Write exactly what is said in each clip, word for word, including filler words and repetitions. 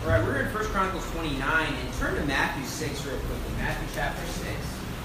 All right, we're in First Chronicles twenty-nine, and turn to Matthew six real quickly. Matthew chapter six.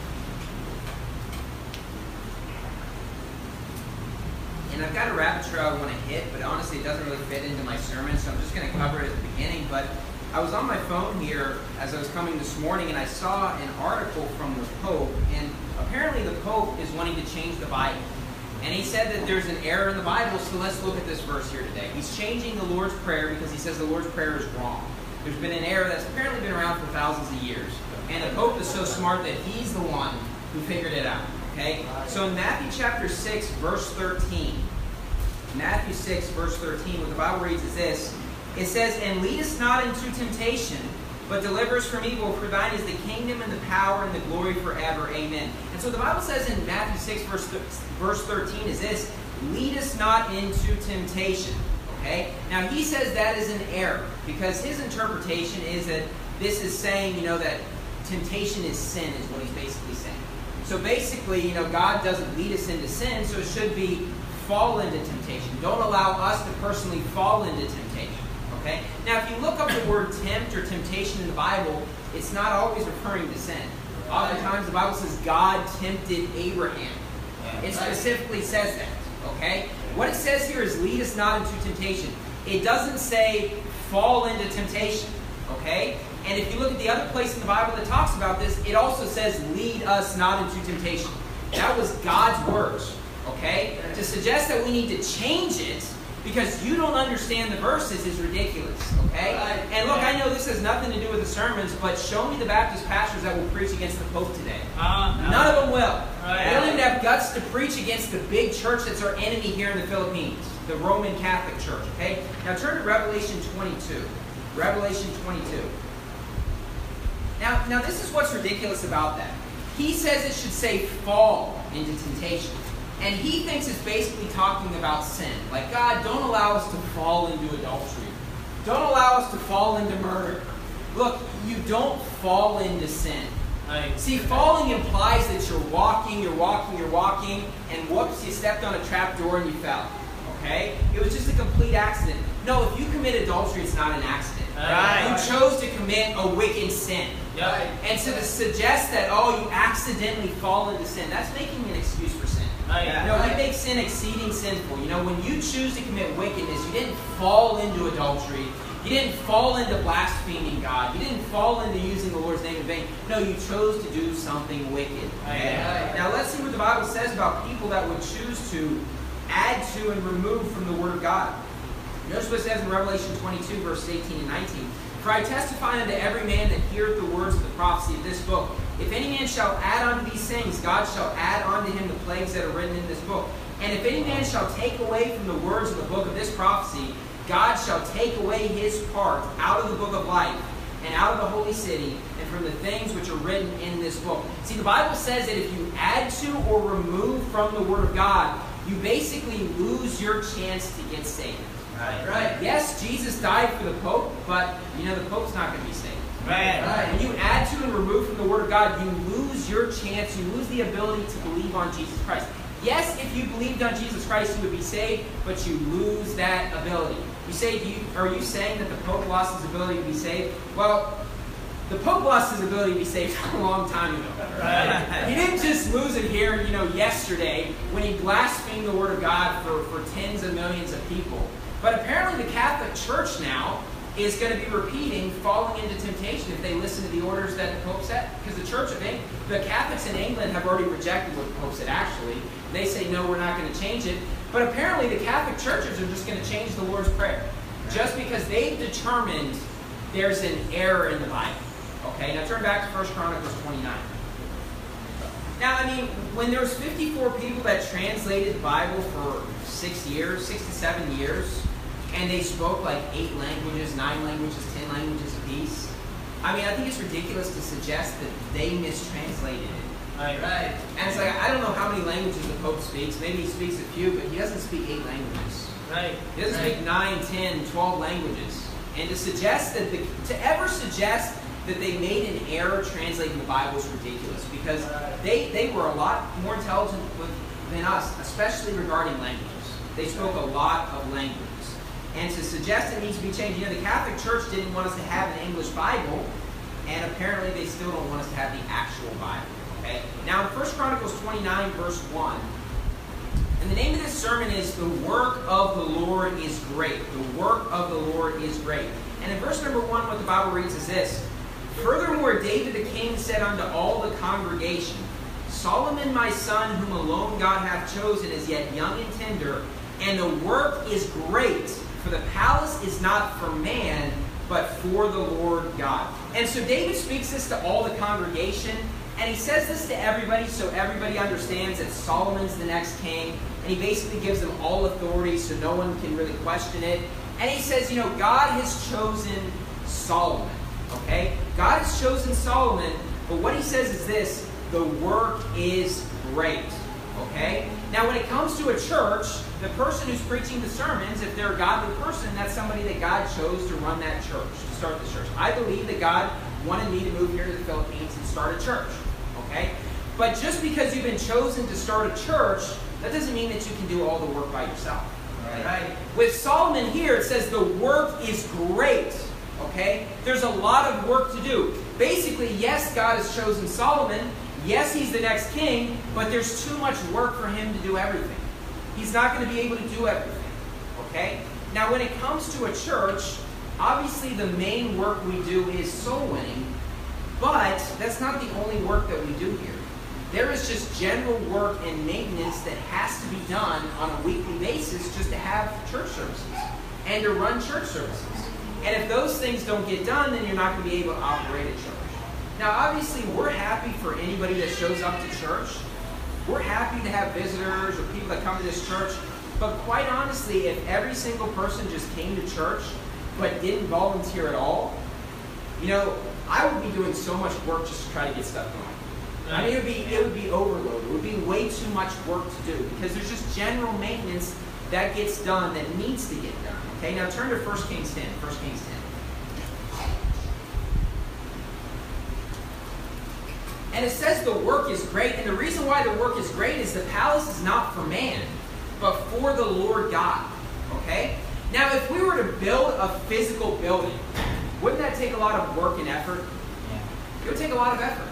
And I've got a rabbit trail I want to hit, but honestly it doesn't really fit into my sermon, so I'm just going to cover it at the beginning. But I was on my phone here as I was coming this morning, and I saw an article from the Pope, and apparently the Pope is wanting to change the Bible. And he said that there's an error in the Bible, so let's look at this verse here today. He's changing the Lord's Prayer because he says the Lord's Prayer is wrong. There's been an error that's apparently been around for thousands of years. And the Pope is so smart that he's the one who figured it out. Okay? So in Matthew chapter six, verse thirteen, Matthew six, verse thirteen, what the Bible reads is this. It says, "And lead us not into temptation, but deliver us from evil, for thine is the kingdom and the power and the glory forever. Amen." And so the Bible says in Matthew six, verse, verse thirteen is this, lead us not into temptation. Okay? Now he says that is an error, because his interpretation is that this is saying, you know, that temptation is sin, is what he's basically saying. So basically, you know, God doesn't lead us into sin, so it should be fall into temptation. Don't allow us to personally fall into temptation. Okay? Now, if you look up the word tempt or temptation in the Bible, it's not always referring to sin. Oftentimes, the Bible says God tempted Abraham. It specifically says that. Okay? What it says here is lead us not into temptation. It doesn't say fall into temptation. Okay? And if you look at the other place in the Bible that talks about this, it also says lead us not into temptation. That was God's words. Okay? To suggest that we need to change it because you don't understand the verses is ridiculous. Okay? And look, I know this has nothing to do with the sermons, but show me the Baptist pastors that will preach against the Pope today. Uh, no. None of them will. Right. They don't even have guts to preach against the big church that's our enemy here in the Philippines, the Roman Catholic Church. Okay? Now turn to Revelation twenty-two. Revelation twenty-two. Now, now this is what's ridiculous about that. He says it should say fall into temptation. And he thinks it's basically talking about sin. Like, God, don't allow us to fall into adultery. Don't allow us to fall into murder. Look, you don't fall into sin. Right. See, falling implies that you're walking, you're walking, you're walking, and whoops, you stepped on a trap door and you fell. Okay? It was just a complete accident. No, if you commit adultery, it's not an accident. Right. You chose to commit a wicked sin. Yep. And so to suggest that, oh, you accidentally fall into sin, that's making an excuse for sin. Right. You know, it makes sin exceeding sinful. You know, when you choose to commit wickedness, you didn't fall into adultery. You didn't fall into blaspheming God. You didn't fall into using the Lord's name in vain. No, you chose to do something wicked. Okay? Right. Now let's see what the Bible says about people that would choose to add to and remove from the Word of God. Notice what it says in Revelation twenty-two, verses eighteen and nineteen. "For I testify unto every man that heareth the words of the prophecy of this book. If any man shall add unto these things, God shall add unto him the plagues that are written in this book. And if any man shall take away from the words of the book of this prophecy, God shall take away his part out of the book of life, and out of the holy city, and from the things which are written in this book." See, the Bible says that if you add to or remove from the Word of God, you basically lose your chance to get saved. Right. Right. Yes, Jesus died for the Pope, but you know the Pope's not going to be saved. Right. Right. When you add to and remove from the Word of God, you lose your chance, you lose the ability to believe on Jesus Christ. Yes, if you believed on Jesus Christ, you would be saved, but you lose that ability. You say, do you, are you saying that the Pope lost his ability to be saved? Well, the Pope lost his ability to be saved a long time ago. Right. He didn't just lose it here, you know, yesterday when he blasphemed the Word of God for, for tens of millions of people. But apparently the Catholic Church now is going to be repeating falling into temptation if they listen to the orders that the Pope set. Because the Church of England, the Catholics in England have already rejected what the Pope said actually. They say, no, we're not going to change it. But apparently the Catholic churches are just going to change the Lord's Prayer. Just because they've determined there's an error in the Bible. Okay, now turn back to First Chronicles twenty-nine. Now, I mean, when there was fifty-four people that translated the Bible for six years, six to seven years, and they spoke like eight languages, nine languages, ten languages apiece, I mean, I think it's ridiculous to suggest that they mistranslated it. Right. Right. And it's like, I don't know how many languages the Pope speaks. Maybe he speaks a few, but he doesn't speak eight languages. Right. He doesn't right. speak nine, ten, twelve languages. And to suggest that, the, to ever suggest that they made an error translating the Bible is ridiculous, because they, they were a lot more intelligent with, than us, especially regarding languages. They spoke a lot of languages. and to suggest it needs to be changed. You know, the Catholic Church didn't want us to have an English Bible, and apparently they still don't want us to have the actual Bible. Okay? Now, in First Chronicles twenty-nine, verse one, and the name of this sermon is "The Work of the Lord is Great." The work of the Lord is great. And in verse number one, what the Bible reads is this: "Furthermore, David the king said unto all the congregation, Solomon my son, whom alone God hath chosen, is yet young and tender, and the work is great, for the palace is not for man, but for the Lord God." And so David speaks this to all the congregation, and he says this to everybody so everybody understands that Solomon's the next king, and he basically gives them all authority so no one can really question it. And he says, you know, God has chosen Solomon, okay? God has chosen Solomon, but what he says is this: the work is great, okay? Now, when it comes to a church, the person who's preaching the sermons, if they're a godly person, that's somebody that God chose to run that church, to start the church. I believe that God wanted me to move here to the Philippines and start a church, okay? But just because you've been chosen to start a church, that doesn't mean that you can do all the work by yourself. Right. Right? With Solomon here, it says the work is great, okay? There's a lot of work to do. Basically, yes, God has chosen Solomon. Yes, he's the next king, but there's too much work for him to do everything. He's not going to be able to do everything, okay? Now, when it comes to a church, obviously the main work we do is soul winning, but that's not the only work that we do here. There is just general work and maintenance that has to be done on a weekly basis just to have church services and to run church services. And if those things don't get done, then you're not going to be able to operate a church. Now, obviously, we're happy for anybody that shows up to church. We're happy to have visitors or people that come to this church. But quite honestly, if every single person just came to church but didn't volunteer at all, you know, I would be doing so much work just to try to get stuff going. I mean, it would be it would be overloaded. It would be way too much work to do because there's just general maintenance that gets done that needs to get done. Okay, now turn to First Kings ten. First Kings ten. And it says the work is great, and the reason why the work is great is the palace is not for man, but for the Lord God. Okay? Now, if we were to build a physical building, wouldn't that take a lot of work and effort? Yeah. It would take a lot of effort.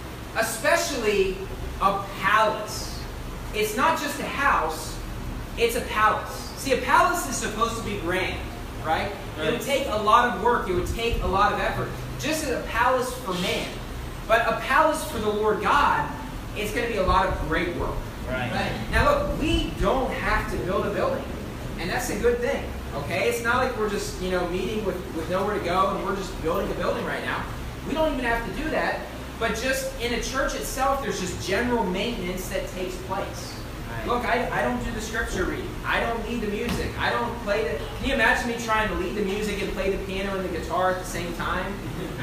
Especially a palace. It's not just a house, it's a palace. See, a palace is supposed to be grand, right? Right. It would take a lot of work, it would take a lot of effort. Just as a palace for man. But a palace for the Lord God, it's going to be a lot of great work. Right. Right. Now look, we don't have to build a building. And that's a good thing. Okay? It's not like we're just, you know, meeting with, with nowhere to go and we're just building a building right now. We don't even have to do that. But just in a church itself, there's just general maintenance that takes place. Right. Look, I, I don't do the scripture reading. I don't lead the music. I don't play the... Can you imagine me trying to lead the music and play the piano and the guitar at the same time?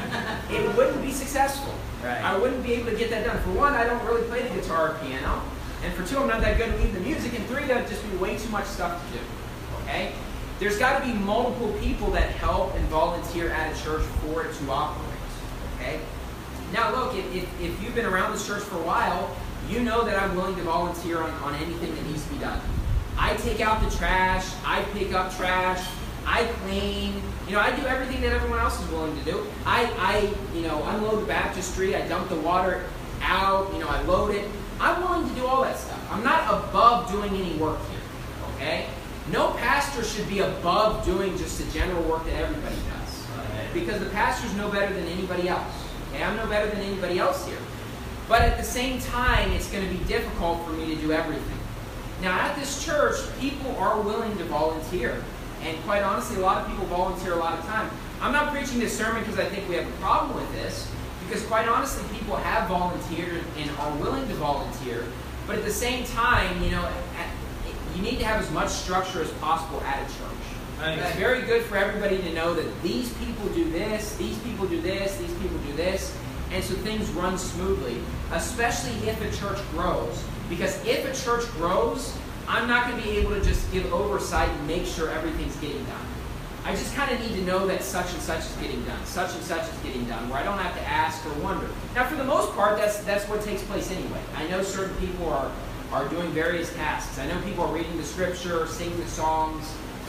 It wouldn't be successful. Right. I wouldn't be able to get that done. For one, I don't really play the guitar or piano. And for two, I'm not that good at leading the music. And three, that would just be way too much stuff to do. Okay? There's got to be multiple people that help and volunteer at a church for it to operate. Okay? Now look, if, if, if you've been around this church for a while, you know that I'm willing to volunteer on, on anything that needs to be done. I take out the trash, I pick up trash, I clean, you know, I do everything that everyone else is willing to do. I, I you know, unload the baptistry, I dump the water out, you know, I load it. I'm willing to do all that stuff. I'm not above doing any work here, okay? No pastor should be above doing just the general work that everybody does. Because the pastor's no better than anybody else. Okay, I'm no better than anybody else here. But at the same time, it's going to be difficult for me to do everything. Now, at this church, people are willing to volunteer. And quite honestly, a lot of people volunteer a lot of time. I'm not preaching this sermon because I think we have a problem with this. Because quite honestly, people have volunteered and are willing to volunteer. But at the same time, you know, you need to have as much structure as possible at a church. It's very good for everybody to know that these people do this, these people do this, these people do this, and so things run smoothly, especially if a church grows. Because if a church grows, I'm not going to be able to just give oversight and make sure everything's getting done. I just kind of need to know that such and such is getting done, such and such is getting done, where I don't have to ask or wonder. Now, for the most part, that's that's what takes place anyway. I know certain people are, are doing various tasks. I know people are reading the scripture, singing the songs,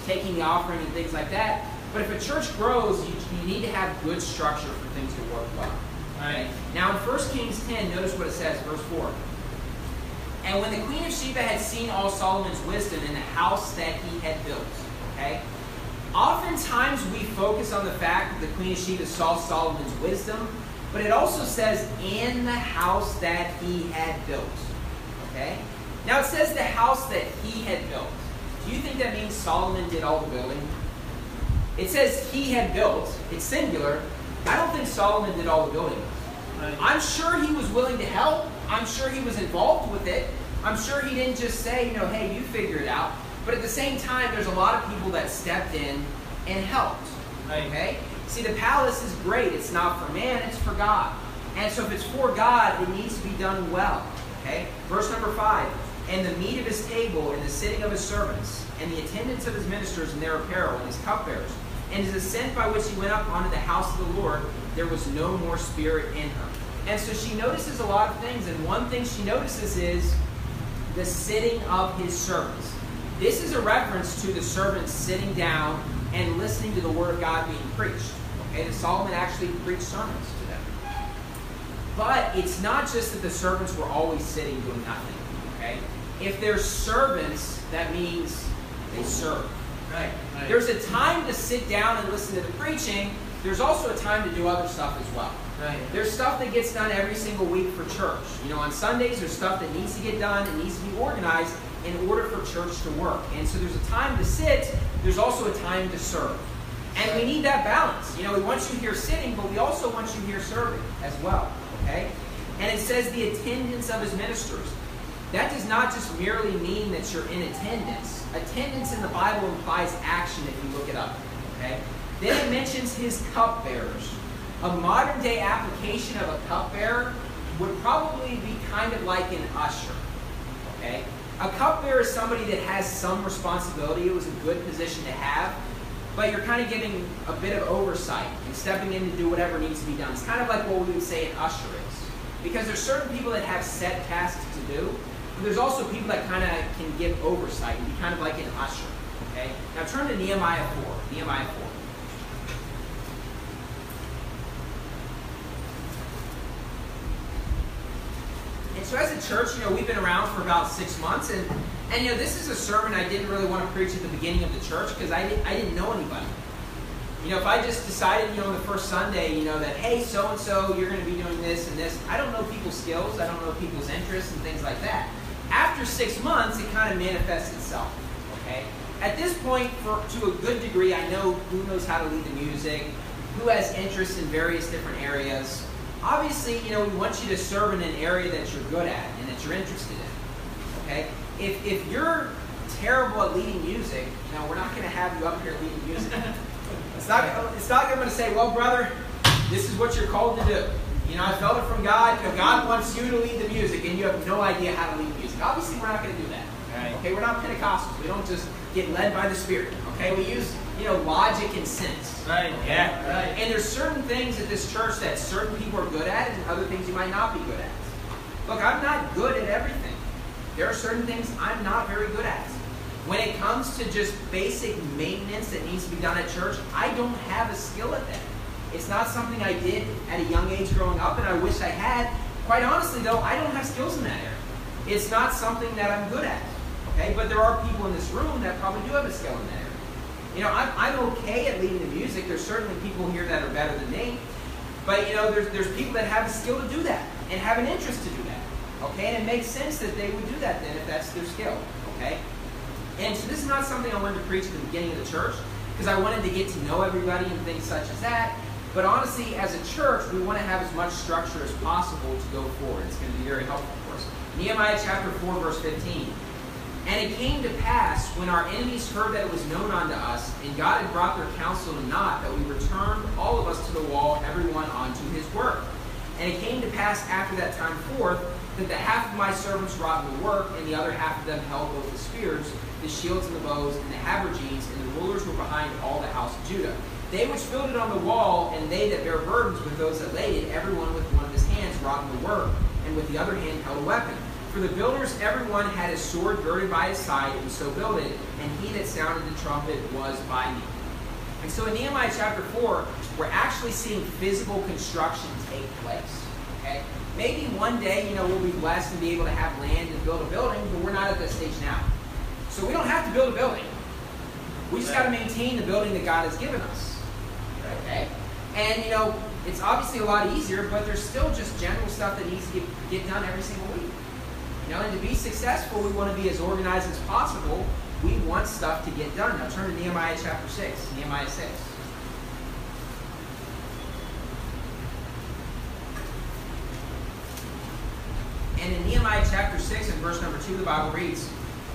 taking the offering and things like that. But if a church grows, you, you need to have good structure for things to work well. Okay? Now in First Kings ten, notice what it says, verse four. And when the Queen of Sheba had seen all Solomon's wisdom in the house that he had built, okay? Oftentimes we focus on the fact that the Queen of Sheba saw Solomon's wisdom, but it also says in the house that he had built, okay? Now it says the house that he had built. Do you think that means Solomon did all the building? It says he had built. It's singular. I don't think Solomon did all the building. I'm sure he was willing to help. I'm sure he was involved with it. I'm sure he didn't just say, you know, hey, you figure it out. But at the same time, there's a lot of people that stepped in and helped. Okay? See, the palace is great. It's not for man, it's for God. And so if it's for God, it needs to be done well. Okay? Verse number five. And the meat of his table, and the sitting of his servants, and the attendance of his ministers in their apparel, and his cupbearers, and his ascent by which he went up onto the house of the Lord, there was no more spirit in her. And so she notices a lot of things, and one thing she notices is the sitting of his servants. This is a reference to the servants sitting down and listening to the word of God being preached. Okay, that Solomon actually preached sermons to them. But it's not just that the servants were always sitting doing nothing. Okay, if they're servants, that means they serve. Right. Right. There's a time to sit down and listen to the preaching. There's also a time to do other stuff as well. Right. There's stuff that gets done every single week for church. You know, on Sundays, there's stuff that needs to get done and needs to be organized in order for church to work. And so there's a time to sit. There's also a time to serve. And we need that balance. You know, we want you here sitting, but we also want you here serving as well. Okay? And it says the attendance of his ministers. That does not just merely mean that you're in attendance. Attendance in the Bible implies action if you look it up. Okay? Then it mentions his cupbearers. A modern day application of a cupbearer would probably be kind of like an usher. Okay? A cupbearer is somebody that has some responsibility. It was a good position to have, but you're kind of giving a bit of oversight and stepping in to do whatever needs to be done. It's kind of like what we would say an usher is. Because there's certain people that have set tasks to do, but there's also people that kind of can give oversight and be kind of like an usher. Okay? Now turn to Nehemiah four. Nehemiah four. And so as a church, you know, we've been around for about six months, and, and you know, this is a sermon I didn't really want to preach at the beginning of the church because I didn't, I didn't know anybody. You know, if I just decided, you know, on the first Sunday, you know, that, hey, so-and-so, you're going to be doing this and this, I don't know people's skills, I don't know people's interests and things like that. After six months, it kind of manifests itself, okay? At this point, for to a good degree, I know who knows how to lead the music, who has interests in various different areas. Obviously, you know, we want you to serve in an area that you're good at and that you're interested in, okay? If, if you're terrible at leading music, you know, we're not going to have you up here leading music. It's not, it's not going to say, well, brother, this is what you're called to do. You know, I felt it from God. You know, God wants you to lead the music, and you have no idea how to lead music. Obviously, we're not going to do that. Right. Okay, we're not Pentecostals. We don't just get led by the Spirit. Okay, we use, you know, logic and sense. Right. Okay? Yeah. Right. And there's certain things at this church that certain people are good at, and other things you might not be good at. Look, I'm not good at everything. There are certain things I'm not very good at. When it comes to just basic maintenance that needs to be done at church, I don't have a skill at that. It's not something I did at a young age growing up, and I wish I had. Quite honestly, though, I don't have skills in that area. It's not something that I'm good at. Okay, but there are people in this room that probably do have a skill in that area. You know, I'm, I'm okay at leading the music. There's certainly people here that are better than me. But, you know, there's, there's people that have a skill to do that and have an interest to do that. Okay, and it makes sense that they would do that then if that's their skill. Okay? And so this is not something I wanted to preach at the beginning of the church because I wanted to get to know everybody and things such as that. But honestly, as a church, we want to have as much structure as possible to go forward. It's going to be very helpful for us. Nehemiah chapter four, verse fifteen. And it came to pass, when our enemies heard that it was known unto us, and God had brought their counsel to naught, that we returned all of us to the wall, everyone unto his work. And it came to pass after that time forth, that the half of my servants wrought in the work, and the other half of them held both the spears, the shields and the bows, and the habergeons, and the rulers were behind all the house of Judah. They which filled it on the wall, and they that bear burdens with those that laid it, every one with one of his hands wrought in the work, and with the other hand held a weapon. For the builders, everyone had his sword girded by his side, and so built it, and he that sounded the trumpet was by me. And so in Nehemiah chapter four, we're actually seeing physical construction take place. Okay? Maybe one day, you know, we'll be blessed and be able to have land and build a building, but we're not at that stage now. So we don't have to build a building. We just got to maintain the building that God has given us. Okay? And, you know, it's obviously a lot easier, but there's still just general stuff that needs to get, get done every single week. You know, and to be successful, we want to be as organized as possible. We want stuff to get done. Now turn to Nehemiah chapter six. Nehemiah six. And in Nehemiah chapter six and verse number two, the Bible reads,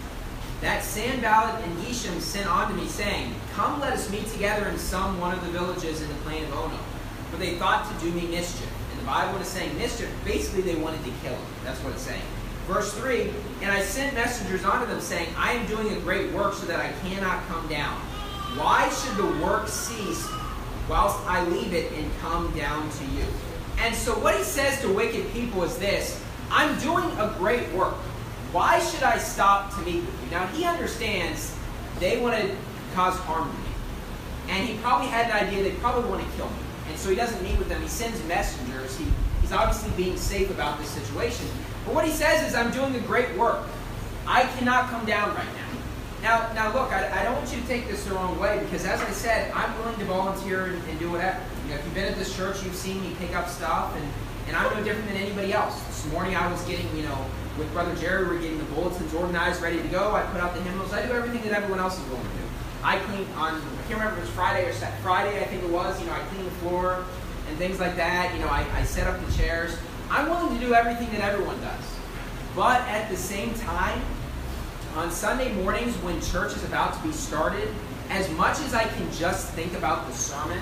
That Sanballat and Geshem sent unto me, saying, Come, let us meet together in some one of the villages in the plain of Ono. For they thought to do me mischief. And the Bible is saying mischief. Basically, they wanted to kill him. That's what it's saying. Verse three, And I sent messengers unto them, saying, I am doing a great work, so that I cannot come down. Why should the work cease whilst I leave it and come down to you? And so what he says to wicked people is this, I'm doing a great work. Why should I stop to meet with you? Now, he understands they want to cause harm to me. And he probably had an idea they probably want to kill me. And so he doesn't meet with them. He sends messengers. He, he's obviously being safe about this situation. But what he says is, I'm doing a great work. I cannot come down right now. Now, now look, I, I don't want you to take this the wrong way, because as I said, I'm willing to volunteer and, and do whatever. You know, if you've been at this church, you've seen me pick up stuff, and, and I'm no different than anybody else. This morning I was getting, you know, with Brother Jerry, we we're getting the bulletins organized, ready to go. I put out the hymnals. I do everything that everyone else is willing to do. I clean on, I can't remember if it was Friday or Saturday, Friday, I think it was, you know, I clean the floor and things like that. You know, I, I set up the chairs. I'm willing to do everything that everyone does. But at the same time, on Sunday mornings when church is about to be started, as much as I can just think about the sermon,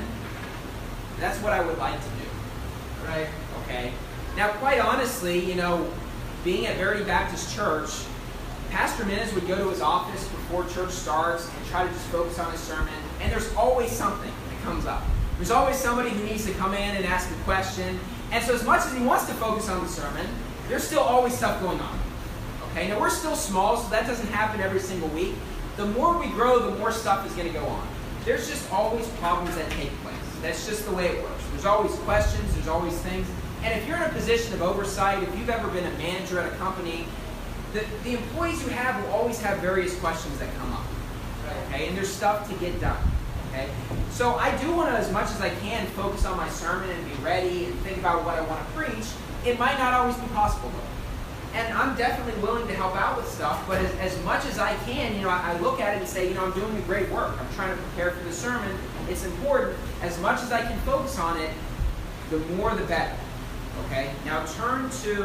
that's what I would like to do. Right? Okay? Now, quite honestly, you know, being at Verity Baptist Church, Pastor Minnis would go to his office before church starts and try to just focus on his sermon, and there's always something that comes up. There's always somebody who needs to come in and ask a question, and so as much as he wants to focus on the sermon, there's still always stuff going on. Okay, now we're still small, so that doesn't happen every single week. The more we grow, the more stuff is going to go on. There's just always problems that take place. That's just the way it works. There's always questions, there's always things. And if you're in a position of oversight, if you've ever been a manager at a company, the, the employees you have will always have various questions that come up. Okay, and there's stuff to get done. Okay, so I do want to, as much as I can, focus on my sermon and be ready and think about what I want to preach. It might not always be possible, though. And I'm definitely willing to help out with stuff, but as, as much as I can, you know, I, I look at it and say, you know, I'm doing a great work. I'm trying to prepare for the sermon. It's important. As much as I can focus on it, the more the better. Okay? Now turn to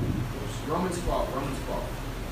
Romans twelve. Romans twelve.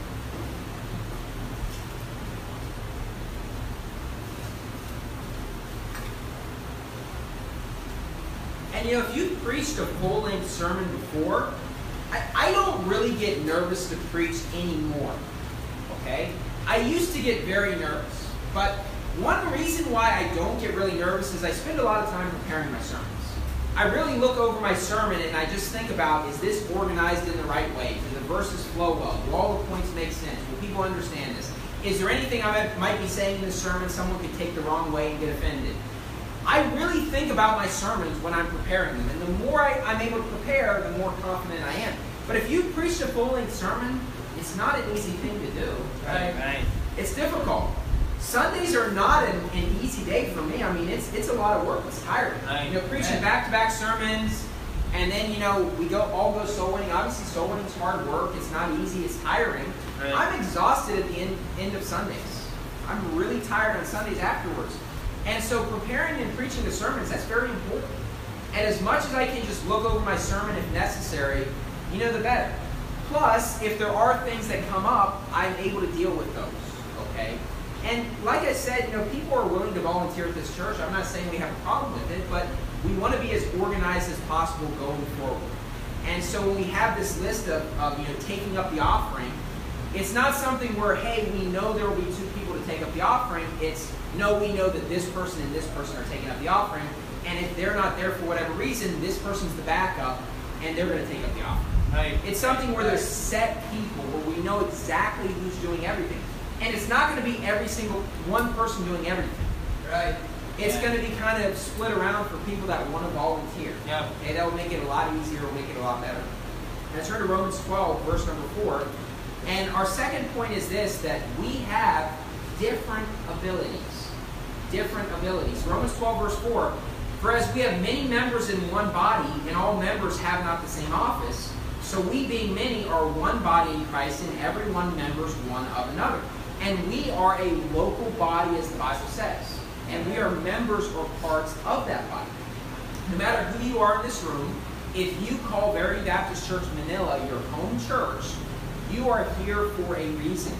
And you know, if you've preached a full-length sermon before, I, I don't really get nervous to preach anymore. Okay? I used to get very nervous. But one reason why I don't get really nervous is I spend a lot of time preparing my sermons. I really look over my sermon and I just think about, is this organized in the right way? Do the verses flow well? Do all the points make sense? Will people understand this? Is there anything I might be saying in this sermon someone could take the wrong way and get offended? I really think about my sermons when I'm preparing them. And the more I, I'm able to prepare, the more confident I am. But if you preach a full-length sermon, it's not an easy thing to do. Right? Right. It's difficult. Sundays are not an, an easy day for me. I mean, it's it's a lot of work. It's tiring. Right. You know, preaching right. back-to-back sermons, and then, you know, we go all go soul winning. Obviously, soul winning is hard work. It's not easy. It's tiring. Right. I'm exhausted at the end, end of Sundays. I'm really tired on Sundays afterwards. And so preparing and preaching the sermons, that's very important. And as much as I can just look over my sermon if necessary, you know, the better. Plus, if there are things that come up, I'm able to deal with those, okay? And like I said, you know, people are willing to volunteer at this church. I'm not saying we have a problem with it, but we want to be as organized as possible going forward. And so when we have this list of, of you know, taking up the offering, it's not something where, hey, we know there will be two people to take up the offering. It's, no, we know that this person and this person are taking up the offering. And if they're not there for whatever reason, this person's the backup, and they're going to take up the offering. Right. It's something where there's set people, where we know exactly who's doing everything. And it's not going to be every single one person doing everything. Right. It's Yeah. going to be kind of split around for people that want to volunteer. Yeah. Okay, that will make it a lot easier, it'll make it a lot better. Let's turn to Romans twelve, verse number four. And our second point is this, that we have different abilities. Different abilities. Romans twelve, verse four. For as we have many members in one body, and all members have not the same office, so we being many are one body in Christ, and every one members one of another. And we are a local body, as the Bible says. And we are members or parts of that body. No matter who you are in this room, if you call Verity Baptist Church Manila your home church, you are here for a reason.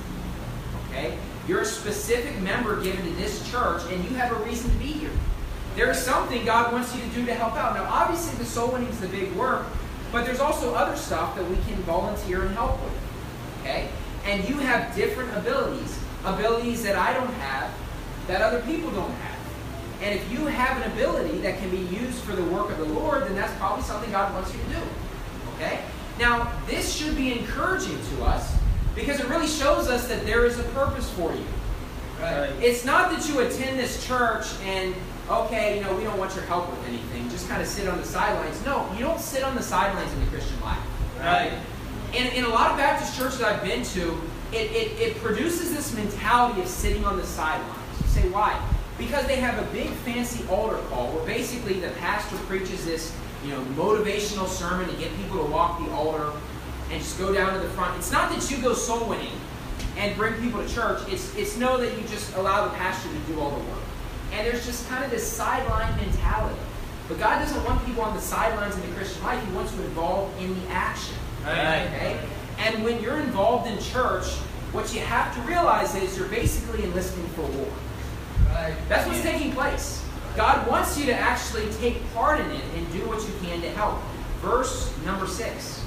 Okay? You're a specific member given to this church, and you have a reason to be here. There is something God wants you to do to help out. Now, obviously, the soul winning is the big work, but there's also other stuff that we can volunteer and help with. Okay? And you have different abilities. Abilities that I don't have, that other people don't have. And if you have an ability that can be used for the work of the Lord, then that's probably something God wants you to do. Okay? Now, this should be encouraging to us because it really shows us that there is a purpose for you. Right. It's not that you attend this church and, okay, you know, we don't want your help with anything. Just kind of sit on the sidelines. No, you don't sit on the sidelines in the Christian life. Right. And in a lot of Baptist churches I've been to, it, it, it produces this mentality of sitting on the sidelines. You say, why? Because they have a big fancy altar call where basically the pastor preaches this, you know, motivational sermon to get people to walk the altar and just go down to the front. It's not that you go soul winning and bring people to church. It's, it's know that you just allow the pastor to do all the work. And there's just kind of this sideline mentality. But God doesn't want people on the sidelines in the Christian life. He wants you involved in the action. Right. Okay? And when you're involved in church, what you have to realize is you're basically enlisting for war. Right. That's what's taking place. God wants you to actually take part in it and do what you can to help. Verse number six.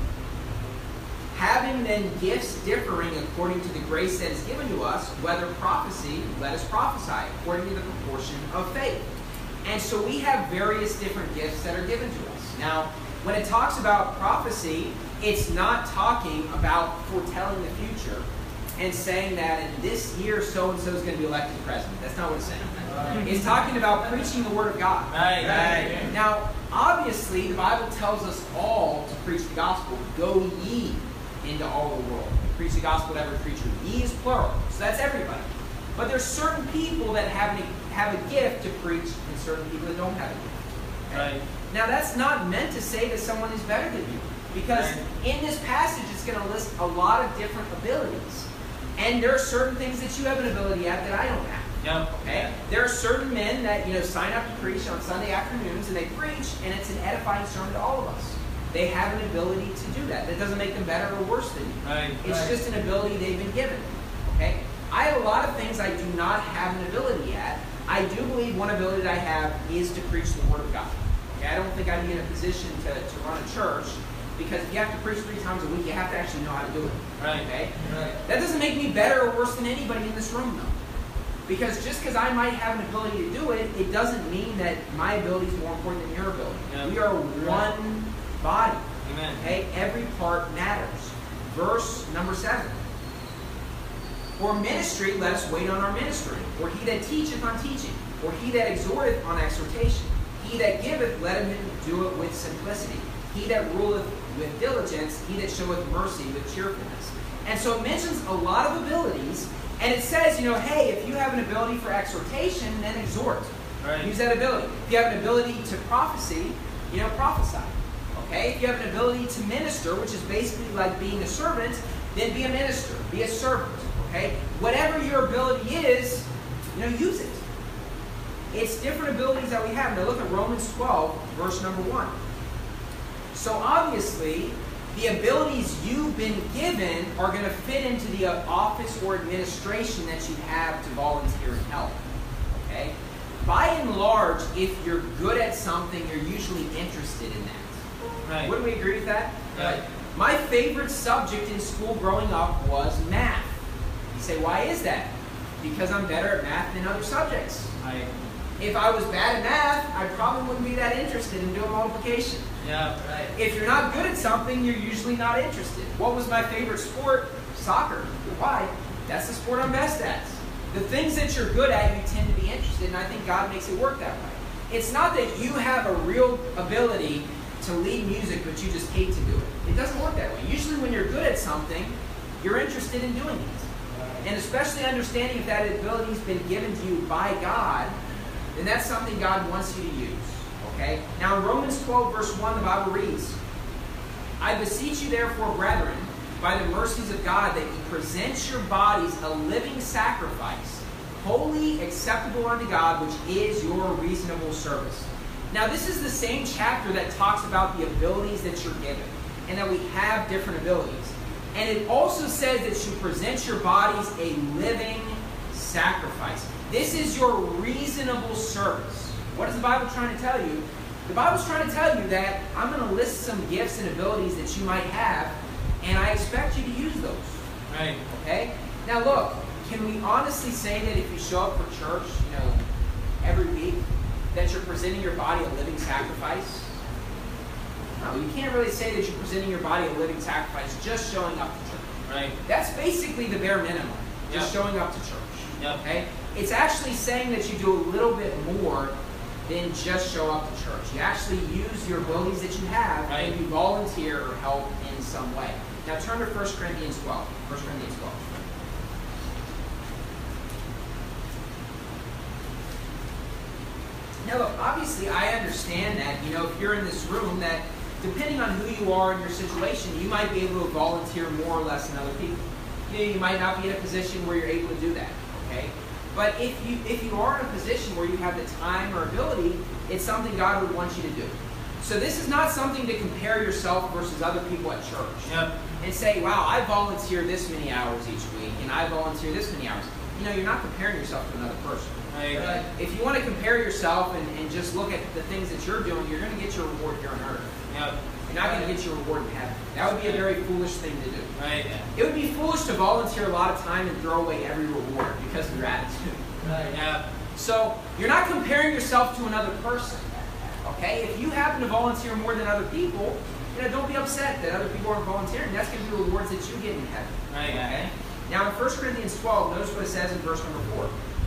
Having then gifts differing according to the grace that is given to us, whether prophecy, let us prophesy according to the proportion of faith. And so we have various different gifts that are given to us. Now, when it talks about prophecy, it's not talking about foretelling the future and saying that in this year so-and-so is going to be elected president. That's not what it's saying. Right. It's talking about preaching the Word of God. Right. Right. Now, obviously, the Bible tells us all to preach the gospel. Go ye into all the world. Preach the gospel to every creature. Ye is plural. So that's everybody. But there's certain people that have a, have a gift to preach and certain people that don't have a gift. Okay? Right. Now, that's not meant to say that someone is better than you. Because Right. in this passage, it's going to list a lot of different abilities. And there are certain things that you have an ability at that I don't have. Yep. Okay? There are certain men that, you know, sign up to preach on Sunday afternoons, and they preach, and it's an edifying sermon to all of us. They have an ability to do that. That doesn't make them better or worse than you. Right. It's Right. just an ability they've been given. Okay? I have a lot of things I do not have an ability at. I do believe one ability that I have is to preach the Word of God. Okay? I don't think I'd be in a position to, to run a church, because if you have to preach three times a week, you have to actually know how to do it. Right. Okay? Right. That doesn't make me better or worse than anybody in this room, though. Because just because I might have an ability to do it, it doesn't mean that my ability is more important than your ability. Yeah. We are one body. Amen. Okay? Every part matters. Verse number seven. For ministry, let us wait on our ministry. Or he that teacheth on teaching. Or he that exhorteth on exhortation. He that giveth, let him do it with simplicity. He that ruleth with diligence, he that showeth mercy with cheerfulness. And so it mentions a lot of abilities, and it says, you know, hey, if you have an ability for exhortation, then exhort. Right. Use that ability. If you have an ability to prophecy, you know, prophesy. Okay? If you have an ability to minister, which is basically like being a servant, then be a minister, be a servant. Okay? Whatever your ability is, you know, use it. It's different abilities that we have. Now look at Romans twelve, verse number one. So obviously, the abilities you've been given are going to fit into the office or administration that you have to volunteer and help. Okay? By and large, if you're good at something, you're usually interested in that. Right. Wouldn't we agree with that? Right. My favorite subject in school growing up was math. You say, why is that? Because I'm better at math than other subjects. Right. If I was bad at math, I probably wouldn't be that interested in doing multiplication. Yeah, right. If you're not good at something, you're usually not interested. What was my favorite sport? Soccer. Why? That's the sport I'm best at. The things that you're good at, you tend to be interested in, and I think God makes it work that way. It's not that you have a real ability to lead music, but you just hate to do it. It doesn't work that way. Usually when you're good at something, you're interested in doing it. And especially understanding if that ability's been given to you by God, then that's something God wants you to use. Okay? Now in Romans twelve, verse one, the Bible reads, I beseech you therefore, brethren, by the mercies of God, that ye present your bodies a living sacrifice, holy, acceptable unto God, which is your reasonable service. Now this is the same chapter that talks about the abilities that you're given, and that we have different abilities. And it also says that you present your bodies a living sacrifice. This is your reasonable service. What is the Bible trying to tell you? The Bible's trying to tell you that I'm going to list some gifts and abilities that you might have, and I expect you to use those. Right. Okay? Now look, can we honestly say that if you show up for church, you know, every week, that you're presenting your body a living sacrifice? No, you can't really say that you're presenting your body a living sacrifice just showing up to church. Right. That's basically the bare minimum, just Yep. showing up to church. Yep. Okay? It's actually saying that you do a little bit more than just show up to church. You actually use your abilities that you have, Right. and you volunteer or help in some way. Now turn to First Corinthians twelve. First Corinthians twelve. Now look, obviously I understand that, you know, if you're in this room, that depending on who you are in your situation, you might be able to volunteer more or less than other people. You know, you might not be in a position where you're able to do that, okay? But if you if you are in a position where you have the time or ability, it's something God would want you to do. So this is not something to compare yourself versus other people at church. Yep. And say, wow, I volunteer this many hours each week, and I volunteer this many hours. You know, you're not comparing yourself to another person. Right. Right? If you want to compare yourself and, and just look at the things that you're doing, you're going to get your reward here on earth. Yep. You're not going to get your reward in heaven. That would be a very foolish thing to do. Right. It would be foolish to volunteer a lot of time and throw away every reward because of your attitude. Right. Yeah. So you're not comparing yourself to another person. Okay? If you happen to volunteer more than other people, you know, don't be upset that other people aren't volunteering. That's going to be rewards that you get in heaven. Right. Okay? Now in First Corinthians twelve, notice what it says in verse number four.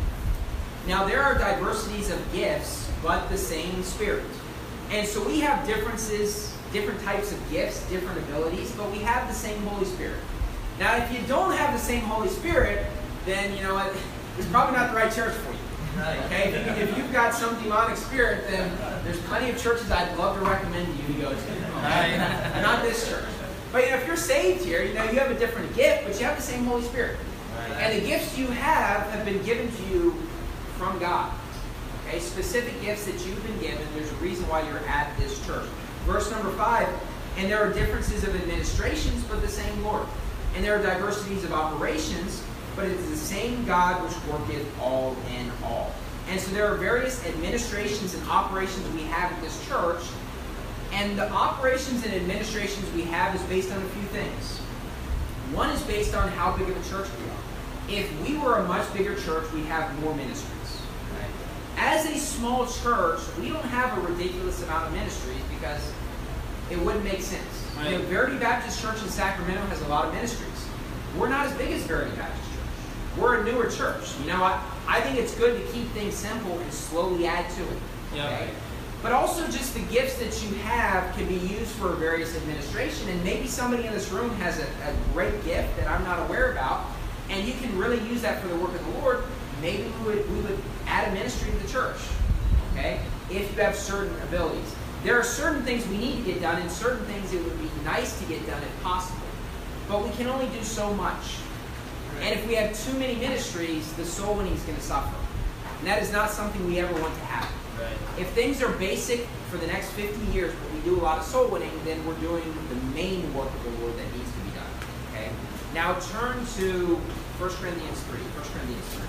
Now there are diversities of gifts, but the same Spirit. And so we have differences, different types of gifts, different abilities, but we have the same Holy Spirit. Now if you don't have the same Holy Spirit, then, you know what, it's probably not the right church for you. Right. Okay? If, you, if you've got some demonic spirit, then there's plenty of churches I'd love to recommend you to go to. Okay? Not this church. But you know, if you're saved here, you know, you have a different gift, but you have the same Holy Spirit. Right. And the gifts you have have been given to you from God. Okay? Specific gifts that you've been given. There's a reason why you're at this church. Verse number five, and there are differences of administrations, but the same Lord. And there are diversities of operations, but it is the same God which worketh all in all. And so there are various administrations and operations we have at this church. And the operations and administrations we have is based on a few things. One is based on how big of a church we are. If we were a much bigger church, we'd have more ministries. Right? As a small church, we don't have a ridiculous amount of ministries because it wouldn't make sense. Right. You know, Verity Baptist Church in Sacramento has a lot of ministries. We're not as big as Verity Baptist Church. We're a newer church. You know, I, I think it's good to keep things simple and slowly add to it. Yeah. Okay? But also just the gifts that you have can be used for various administration. And maybe somebody in this room has a, a great gift that I'm not aware about, and you can really use that for the work of the Lord. Maybe we would, we would add a ministry to the church, okay, if you have certain abilities. There are certain things we need to get done and certain things it would be nice to get done if possible. But we can only do so much. And if we have too many ministries, the soul winning is going to suffer. And that is not something we ever want to happen. Right. If things are basic for the next fifty years, but we do a lot of soul winning, then we're doing the main work of the Lord that needs to be done. Okay? Now turn to First Corinthians three. First Corinthians three.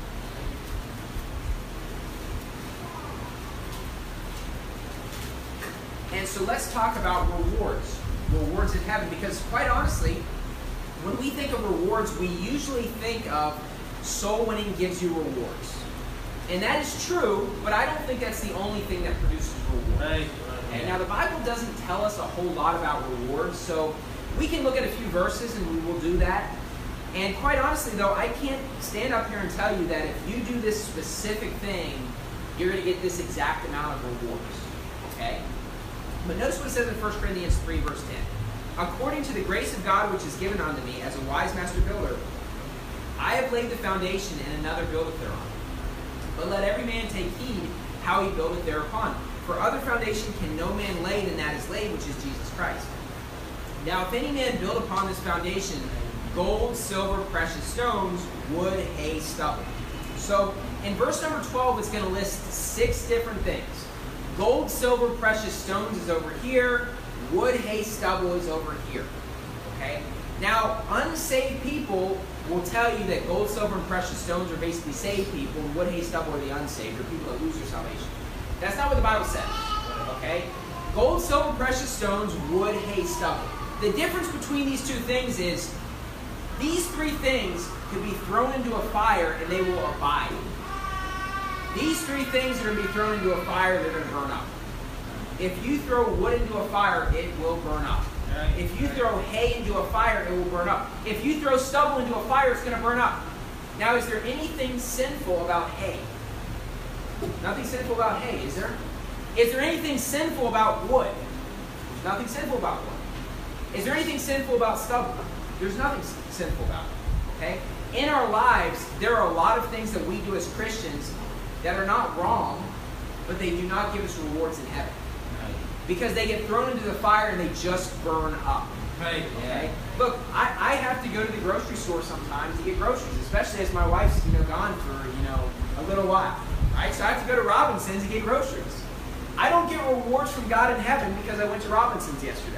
And so let's talk about rewards. Rewards in heaven. Because quite honestly, when we think of rewards, we usually think of soul winning gives you rewards. And that is true, but I don't think that's the only thing that produces reward. Right. Okay, now the Bible doesn't tell us a whole lot about rewards, so we can look at a few verses and we will do that. And quite honestly though, I can't stand up here and tell you that if you do this specific thing, you're going to get this exact amount of rewards. Okay? But notice what it says in First Corinthians three, verse ten. According to the grace of God which is given unto me as a wise master builder, I have laid the foundation, and another buildeth thereon. But let every man take heed how he buildeth thereupon. For other foundation can no man lay than that is laid, which is Jesus Christ. Now if any man build upon this foundation gold, silver, precious stones, wood, hay, stubble. So in verse number twelve, it's going to list six different things. Gold, silver, precious stones is over here. Wood, hay, stubble is over here. Okay? Now, unsaved people will tell you that gold, silver, and precious stones are basically saved people, and wood, hay, stubble are the unsaved, or people that lose their salvation. That's not what the Bible says. Okay? Gold, silver, precious stones, wood, hay, stubble. The difference between these two things is these three things could be thrown into a fire and they will abide. These three things are going to be thrown into a fire, they're going to burn up. If you throw wood into a fire, it will burn up. If you throw hay into a fire, it will burn up. If you throw stubble into a fire, it's going to burn up. Now, is there anything sinful about hay? Nothing sinful about hay, is there? Is there anything sinful about wood? There's nothing sinful about wood. Is there anything sinful about stubble? There's nothing sinful about it. Okay? In our lives, there are a lot of things that we do as Christians that are not wrong, but they do not give us rewards in heaven. Because they get thrown into the fire and they just burn up. Right. Okay? Look, I, I have to go to the grocery store sometimes to get groceries, especially as my wife's you know gone for you know a little while. Right? So I have to go to Robinson's to get groceries. I don't get rewards from God in heaven because I went to Robinson's yesterday.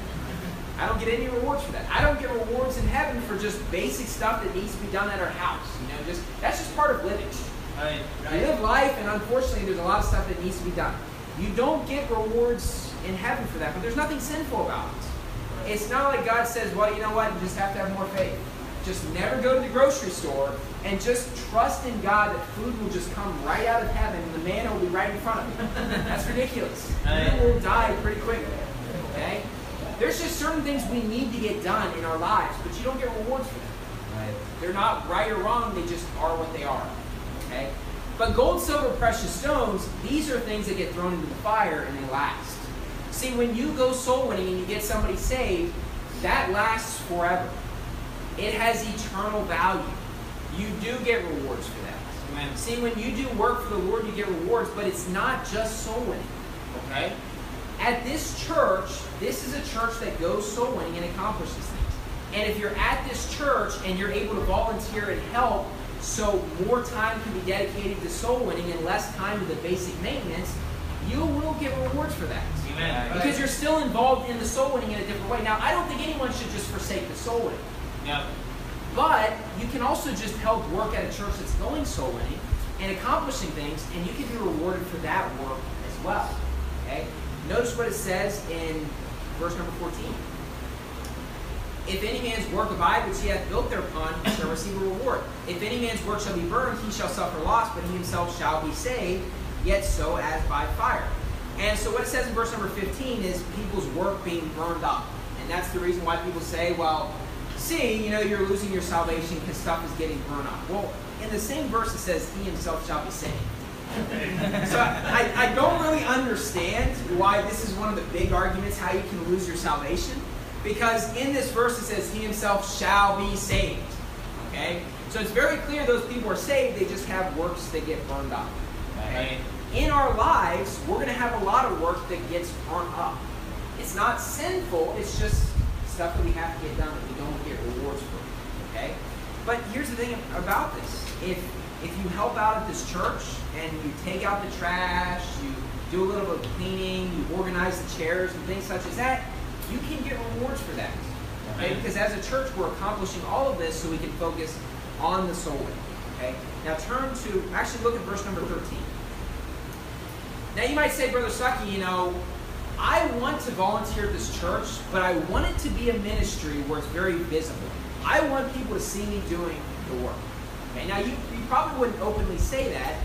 I don't get any rewards for that. I don't get rewards in heaven for just basic stuff that needs to be done at our house. You know, just that's just part of living. Right. We live life, and unfortunately, there's a lot of stuff that needs to be done. You don't get rewards in heaven for that, but there's nothing sinful about it. It's not like God says, well, you know what, you just have to have more faith. Just never go to the grocery store and just trust in God that food will just come right out of heaven and the manna will be right in front of you. That's ridiculous. You will die pretty quickly. Okay? There's just certain things we need to get done in our lives, but you don't get rewards for them. Right. They're not right or wrong, they just are what they are. Okay? But gold, silver, precious stones, these are things that get thrown into the fire and they last. See, when you go soul winning and you get somebody saved, that lasts forever. It has eternal value. You do get rewards for that. Amen. See, when you do work for the Lord, you get rewards, but it's not just soul winning. Okay? At this church, this is a church that goes soul winning and accomplishes things. And if you're at this church and you're able to volunteer and help, so more time can be dedicated to soul winning and less time to the basic maintenance, you will get rewards for that. Amen. Because right. You're still involved in the soul winning in a different way. Now, I don't think anyone should just forsake the soul winning. Yep. But you can also just help work at a church that's going soul winning and accomplishing things, and you can be rewarded for that work as well. Okay? Notice what it says in verse number fourteen. If any man's work abide which he hath built thereupon, he shall receive a reward. If any man's work shall be burned, he shall suffer loss, but he himself shall be saved, yet so as by fire. And so what it says in verse number fifteen is people's work being burned up. And that's the reason why people say, well, see, you know, you're losing your salvation because stuff is getting burned up. Well, in the same verse it says, he himself shall be saved. So I, I don't really understand why this is one of the big arguments how you can lose your salvation. Because in this verse it says, he himself shall be saved. Okay? So it's very clear those people are saved, they just have works that get burned up. Okay? In our lives, we're going to have a lot of work that gets burned up. It's not sinful, it's just stuff that we have to get done that we don't get rewards for. Okay? But here's the thing about this. If if you help out at this church and you take out the trash, you do a little bit of cleaning, you organize the chairs and things such as that, you can get rewards for that. Okay? Because as a church, we're accomplishing all of this so we can focus on the soul winning. Okay? Now turn to, actually look at verse number thirteen. Now you might say, Brother Stuckey, you know, I want to volunteer at this church, but I want it to be a ministry where it's very visible. I want people to see me doing the work. Okay? Now you, you probably wouldn't openly say that,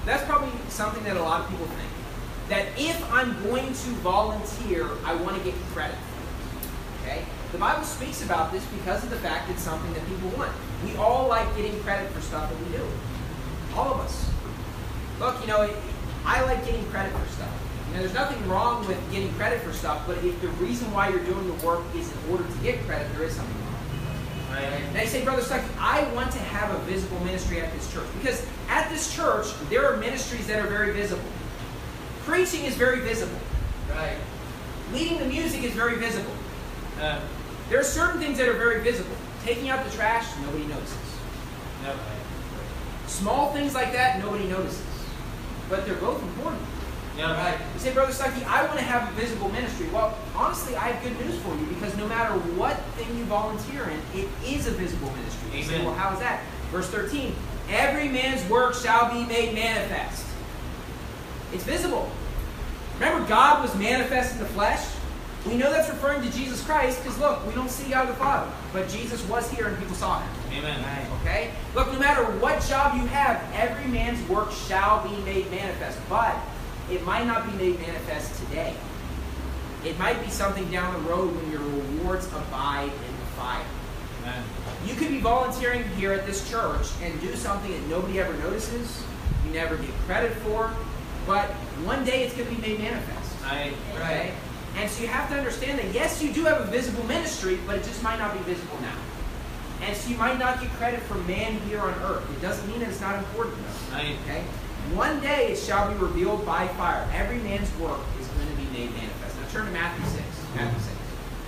that's probably something that a lot of people think. That if I'm going to volunteer, I want to get credit for it. Okay? The Bible speaks about this because of the fact it's something that people want. We all like getting credit for stuff that we do. All of us. Look, you know, I like getting credit for stuff. You know, there's nothing wrong with getting credit for stuff, but if the reason why you're doing the work is in order to get credit, there is something wrong. Right? Now you say, Brother Stuckey, I want to have a visible ministry at this church. Because at this church, there are ministries that are very visible. Preaching is very visible. Right. Leading the music is very visible. Uh, there are certain things that are very visible. Taking out the trash, nobody notices. no. Small things like that, nobody notices. But they're both important. Yeah, right. You say, Brother Stuckey, I want to have a visible ministry. Well, honestly, I have good news for you, because no matter what thing you volunteer in, it is a visible ministry. You say, Amen. well, how is that? Verse thirteen, every man's work shall be made manifest. It's visible. Remember, God was manifest in the flesh? We know that's referring to Jesus Christ, because look, we don't see God the Father, but Jesus was here and people saw him. Amen. Okay? Look, no matter what job you have, every man's work shall be made manifest. But it might not be made manifest today. It might be something down the road when your rewards abide in the fire. Amen. You could be volunteering here at this church and do something that nobody ever notices, you never get credit for, but one day it's going to be made manifest. Right. Okay? And so you have to understand that, yes, you do have a visible ministry, but it just might not be visible now. And so you might not get credit for man here on earth. It doesn't mean that it's not important, though. Right. Okay? One day it shall be revealed by fire. Every man's work is going to be made manifest. Now turn to Matthew six. Matthew six.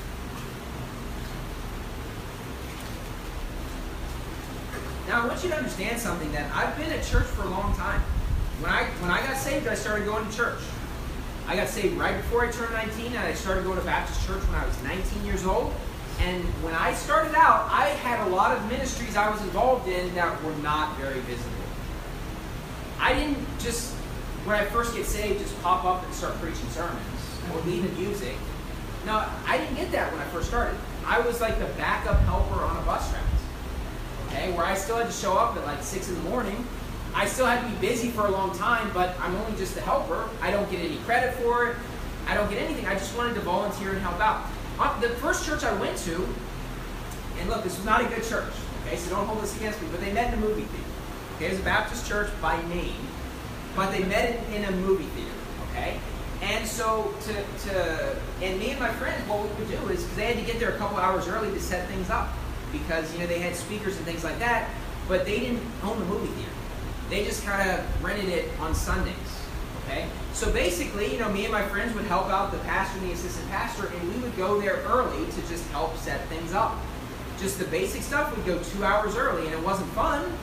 Now I want you to understand something, that I've been at church for a long time. When I when I got saved, I started going to church. I got saved right before I turned nineteen, and I started going to Baptist church when I was nineteen years old. And when I started out, I had a lot of ministries I was involved in that were not very visible. I didn't just, when I first get saved, just pop up and start preaching sermons or lead the music. No, I didn't get that when I first started. I was like the backup helper on a bus route. Okay, where I still had to show up at like six in the morning. I still had to be busy for a long time, but I'm only just the helper. I don't get any credit for it. I don't get anything. I just wanted to volunteer and help out. The first church I went to, and look, this was not a good church, okay, so don't hold this against me, but they met in a movie theater. Okay, it was a Baptist church by name, but they met in a movie theater, okay? And so, to, to and me and my friends, what we would do is, because they had to get there a couple hours early to set things up, because, you know, they had speakers and things like that, but they didn't own the movie theater. They just kind of rented it on Sundays. Okay? So basically, you know, me and my friends would help out the pastor and the assistant pastor, and we would go there early to just help set things up. Just the basic stuff, we'd go two hours early, and it wasn't fun.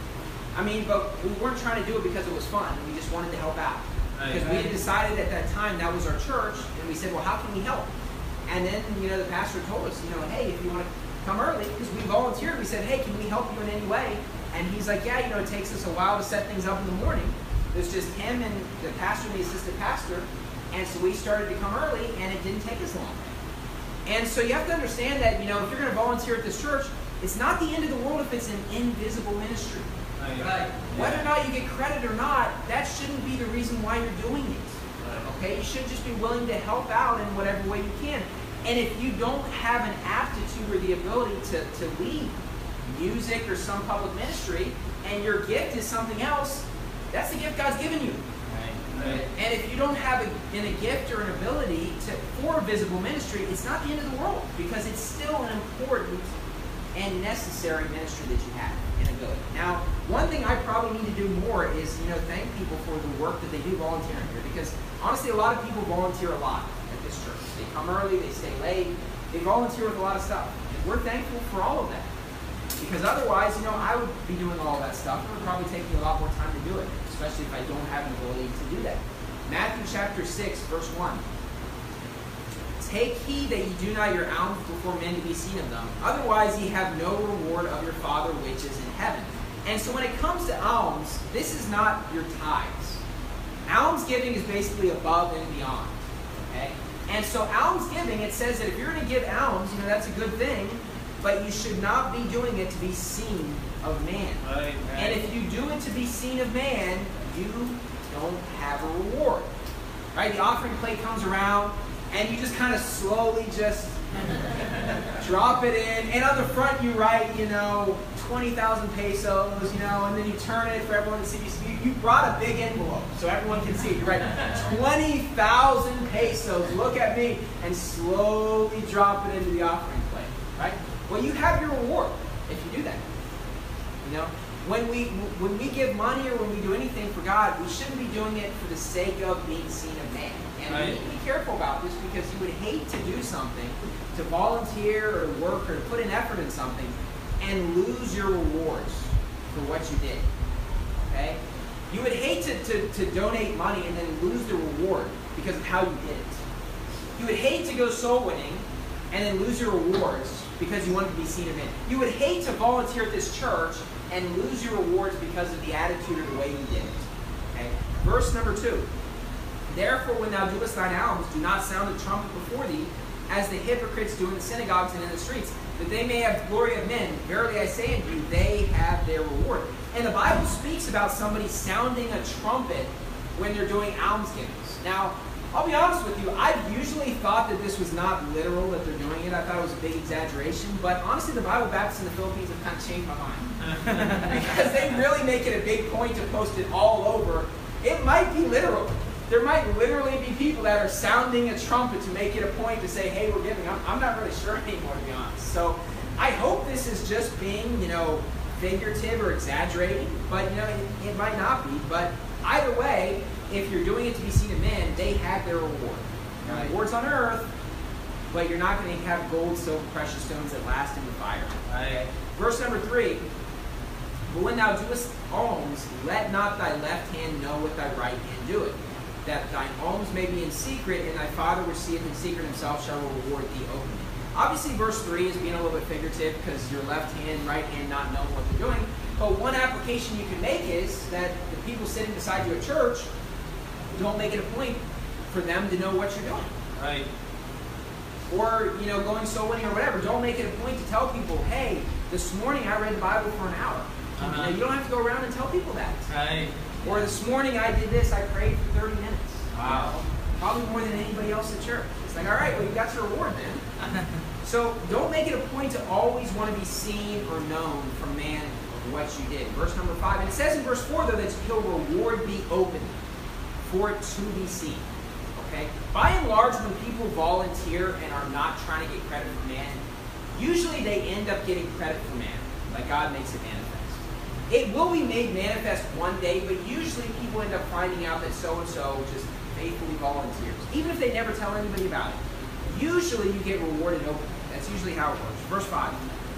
I mean, but we weren't trying to do it because it was fun. We just wanted to help out. Right, because right. we had decided at that time that was our church, and we said, well, how can we help? And then, you know, the pastor told us, you know, hey, if you want to come early, because we volunteered, we said, hey, can we help you in any way? And he's like, yeah, you know, it takes us a while to set things up in the morning. It was just him and the pastor and the assistant pastor. And so we started to come early, and it didn't take us long. And so you have to understand that, you know, if you're going to volunteer at this church, it's not the end of the world if it's an invisible ministry. Right. Right? Whether or not you get credit or not, that shouldn't be the reason why you're doing it. Right. Okay? You should just be willing to help out in whatever way you can. And if you don't have an aptitude or the ability to, to lead music or some public ministry, and your gift is something else, that's the gift God's given you. Right. Right. And if you don't have a, in a gift or an ability to, for a visible ministry, it's not the end of the world, because it's still an important and necessary ministry that you have and ability. Now, one thing I probably need to do more is, you know, thank people for the work that they do volunteering here, because honestly, a lot of people volunteer a lot at this church. They come early, they stay late, they volunteer with a lot of stuff. And we're thankful for all of that. Because otherwise, you know, I would be doing all that stuff. It would probably take me a lot more time to do it, especially if I don't have an ability to do that. Matthew chapter six, verse one. Take heed that ye do not your alms before men to be seen of them. Otherwise ye have no reward of your Father which is in heaven. And so when it comes to alms, this is not your tithes. Alms giving is basically above and beyond. Okay? And so alms giving, it says that if you're going to give alms, you know, that's a good thing, but you should not be doing it to be seen of man. Right, right. And if you do it to be seen of man, you don't have a reward. Right? The offering plate comes around, and you just kind of slowly just drop it in. And on the front, you write, you know, twenty thousand pesos, you know, and then you turn it for everyone to see. You, you brought a big envelope so everyone can see it. You write twenty thousand pesos, look at me, and slowly drop it into the offering plate. Right? Well, you have your reward if you do that. You know? When we when we give money or when we do anything for God, we shouldn't be doing it for the sake of being seen of man. And right. we need to be careful about this because you would hate to do something, to volunteer or to work or to put an effort in something, and lose your rewards for what you did. Okay? You would hate to, to, to donate money and then lose the reward because of how you did it. You would hate to go soul winning and then lose your rewards because you wanted to be seen of men. You would hate to volunteer at this church and lose your rewards because of the attitude or the way you did it. Okay? Verse number two. Therefore, when thou doest thine alms, do not sound the trumpet before thee, as the hypocrites do in the synagogues and in the streets, that they may have glory of men. Verily I say unto you, they have their reward. And the Bible speaks about somebody sounding a trumpet when they're doing almsgivings. Now, I'll be honest with you, I've usually thought that this was not literal, that they're doing it. I thought it was a big exaggeration. But honestly, the Bible Baptists in the Philippines have kind of changed my mind. Because they really make it a big point to post it all over. It might be literal. There might literally be people that are sounding a trumpet to make it a point to say, hey, we're giving. I'm, I'm not really sure anymore, to be honest. So I hope this is just being, you know, figurative or exaggerating. But, you know, it, it might not be. But either way, if you're doing it to be seen of men, they have their reward. Right. Rewards on earth, but you're not going to have gold, silver, precious stones that last in the fire. Right. Verse number three. But when thou doest alms, let not thy left hand know what thy right hand doeth, that thine alms may be in secret, and thy Father which seeth in secret himself shall reward thee openly. Obviously, verse three is being a little bit figurative because your left hand, right hand not knowing what they're doing. But one application you can make is that the people sitting beside you at church, don't make it a point for them to know what you're doing. Right. Or, you know, going soul winning or whatever, don't make it a point to tell people, hey, this morning I read the Bible for an hour. Uh-huh. You know, you don't have to go around and tell people that. Right. Or this morning I did this, I prayed for thirty minutes. Wow. You know, probably more than anybody else at church. It's like, all right, well, you got your reward then. So don't make it a point to always want to be seen or known from man of what you did. Verse number five. And it says in verse four, though, that he'll reward thee openly for it to be seen. Okay? By and large, when people volunteer and are not trying to get credit from man, usually they end up getting credit from man. Like God makes it manifest. It will be made manifest one day, but usually people end up finding out that so-and-so just faithfully volunteers. Even if they never tell anybody about it. Usually you get rewarded openly. That's usually how it works. Verse five.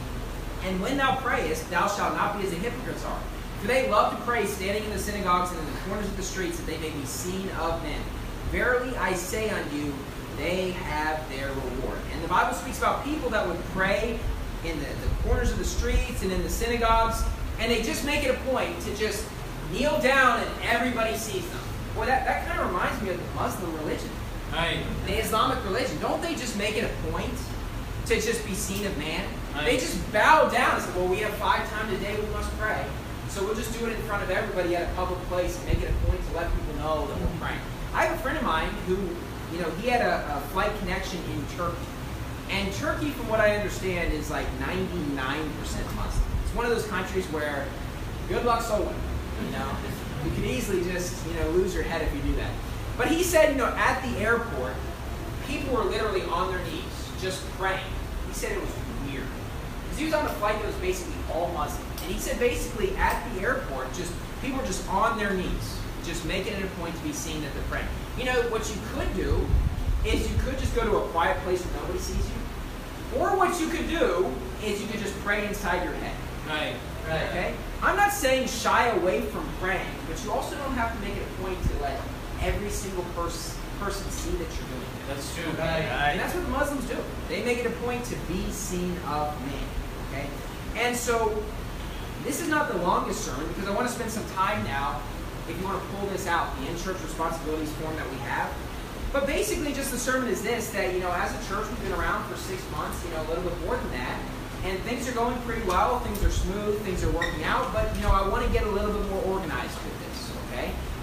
And when thou prayest, thou shalt not be as the hypocrites are. For they love to pray standing in the synagogues and in the corners of the streets, that they may be seen of men. Verily I say unto you, they have their reward. And the Bible speaks about people that would pray in the, the corners of the streets and in the synagogues, and they just make it a point to just kneel down and everybody sees them. Boy, that, that kind of reminds me of the Muslim religion. Right. The Islamic religion. Don't they just make it a point to just be seen of man? Right. They just bow down and say, well, we have five times a day we must pray. So we'll just do it in front of everybody at a public place and make it a point to let people know that we're praying. I have a friend of mine who, you know, he had a, a flight connection in Turkey. And Turkey, from what I understand, is like ninety-nine percent Muslim. It's one of those countries where good luck soul winning, you know. You could easily just, you know, lose your head if you do that. But he said, you know, at the airport, people were literally on their knees just praying. He said it was weird. Because he was on a flight that was basically all Muslim. And he said basically at the airport, just people were just on their knees, just making it a point to be seen that they're praying. You know, what you could do is you could just go to a quiet place where nobody sees you. Or what you could do is you could just pray inside your head. Right. Right. Okay? I'm not saying shy away from praying, but you also don't have to make it a point to let every single pers- person see that you're doing it. That's true. Okay? Right. And that's what the Muslims do. They make it a point to be seen of man. Okay? And so, this is not the longest sermon because I want to spend some time now, if you want to pull this out, the in-church responsibilities form that we have. But basically, just the sermon is this, that, you know, as a church, we've been around for six months, you know, a little bit more than that. And things are going pretty well. Things are smooth. Things are working out. But, you know, I want to get a little bit more organized with this, okay?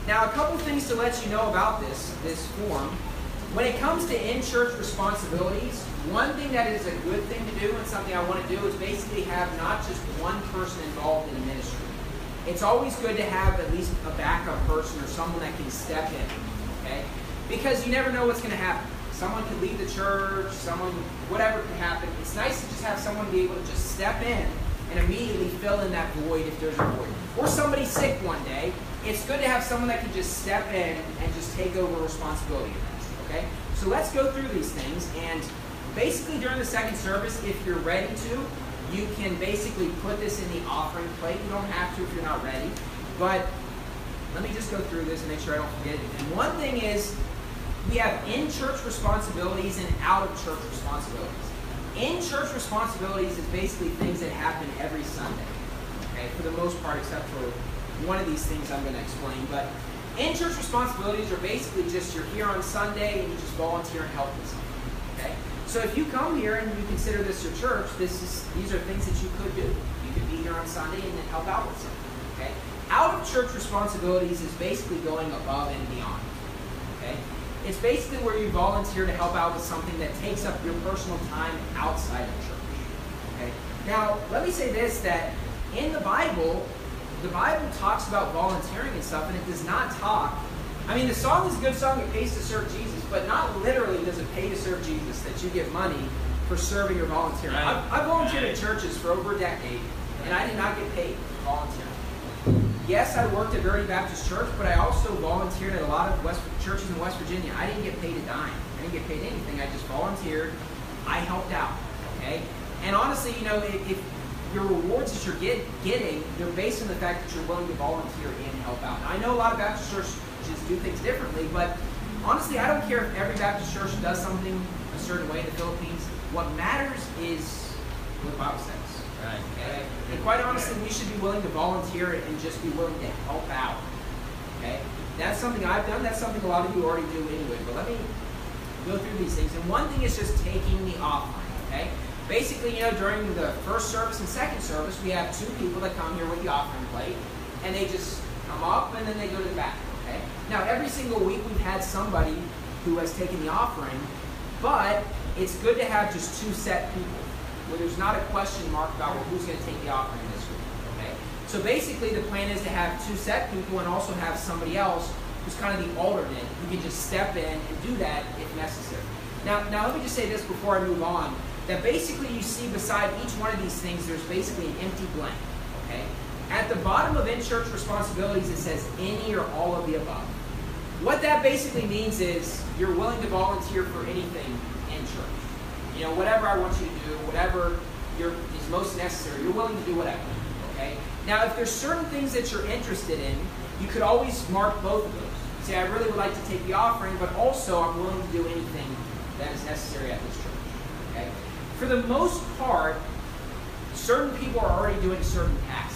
Now, a couple things to let you know about this, this form. When it comes to in-church responsibilities, one thing that is a good thing to do and something I want to do is basically have not just one person involved in a ministry. It's always good to have at least a backup person or someone that can step in, okay? Because you never know what's going to happen. Someone could leave the church, someone, whatever could happen. It's nice to just have someone be able to just step in and immediately fill in that void if there's a void. Or somebody's sick one day. It's good to have someone that can just step in and just take over responsibility of that, okay? So let's go through these things, and basically during the second service, if you're ready to, you can basically put this in the offering plate. You don't have to if you're not ready, but let me just go through this and make sure I don't forget it. And one thing is, we have in-church responsibilities and out-of-church responsibilities. In-church responsibilities is basically things that happen every Sunday, okay, for the most part, except for one of these things I'm going to explain. But in-church responsibilities are basically just you're here on Sunday and you just volunteer and help with something, okay? So if you come here and you consider this your church, this is these are things that you could do. You could be here on Sunday and then help out with something, okay? Out-of-church responsibilities is basically going above and beyond, okay? It's basically where you volunteer to help out with something that takes up your personal time outside of church, okay? Now, let me say this, that in the Bible, the Bible talks about volunteering and stuff, and it does not talk. I mean, the song is a good song, it pays to serve Jesus, but not literally does it pay to serve Jesus, that you get money for serving or volunteering. Right. I've, I've volunteered in churches for over a decade, and I did not get paid for volunteering. Yes, I worked at Verity Baptist Church, but I also volunteered at a lot of West, churches in West Virginia. I didn't get paid a dime. I didn't get paid anything. I just volunteered. I helped out, okay? And honestly, you know, if, if your rewards that you're get, getting, they're based on the fact that you're willing to volunteer and help out. Now, I know a lot of Baptist churches do things differently, but honestly, I don't care if every Baptist church does something a certain way in the Philippines. What matters is what the Bible says. Right. Okay? And quite honestly, we should be willing to volunteer and just be willing to help out. Okay? That's something I've done. That's something a lot of you already do anyway. But let me go through these things. And one thing is just taking the offering. Okay? Basically, you know, during the first service and second service, we have two people that come here with the offering plate, and they just come up and then they go to the back. Okay? Now, every single week we've had somebody who has taken the offering, but it's good to have just two set people, where there's not a question mark about, well, who's going to take the offering this week, okay? So basically the plan is to have two set people and also have somebody else who's kind of the alternate who can just step in and do that if necessary. Now, now let me just say this before I move on, that basically you see beside each one of these things, there's basically an empty blank, okay? At the bottom of in-church responsibilities, it says any or all of the above. What that basically means is you're willing to volunteer for anything in church. You know, whatever I want you to do, whatever you're, is most necessary, you're willing to do whatever, okay? Now, if there's certain things that you're interested in, you could always mark both of those. Say, I really would like to take the offering, but also I'm willing to do anything that is necessary at this church, okay? For the most part, certain people are already doing certain tasks.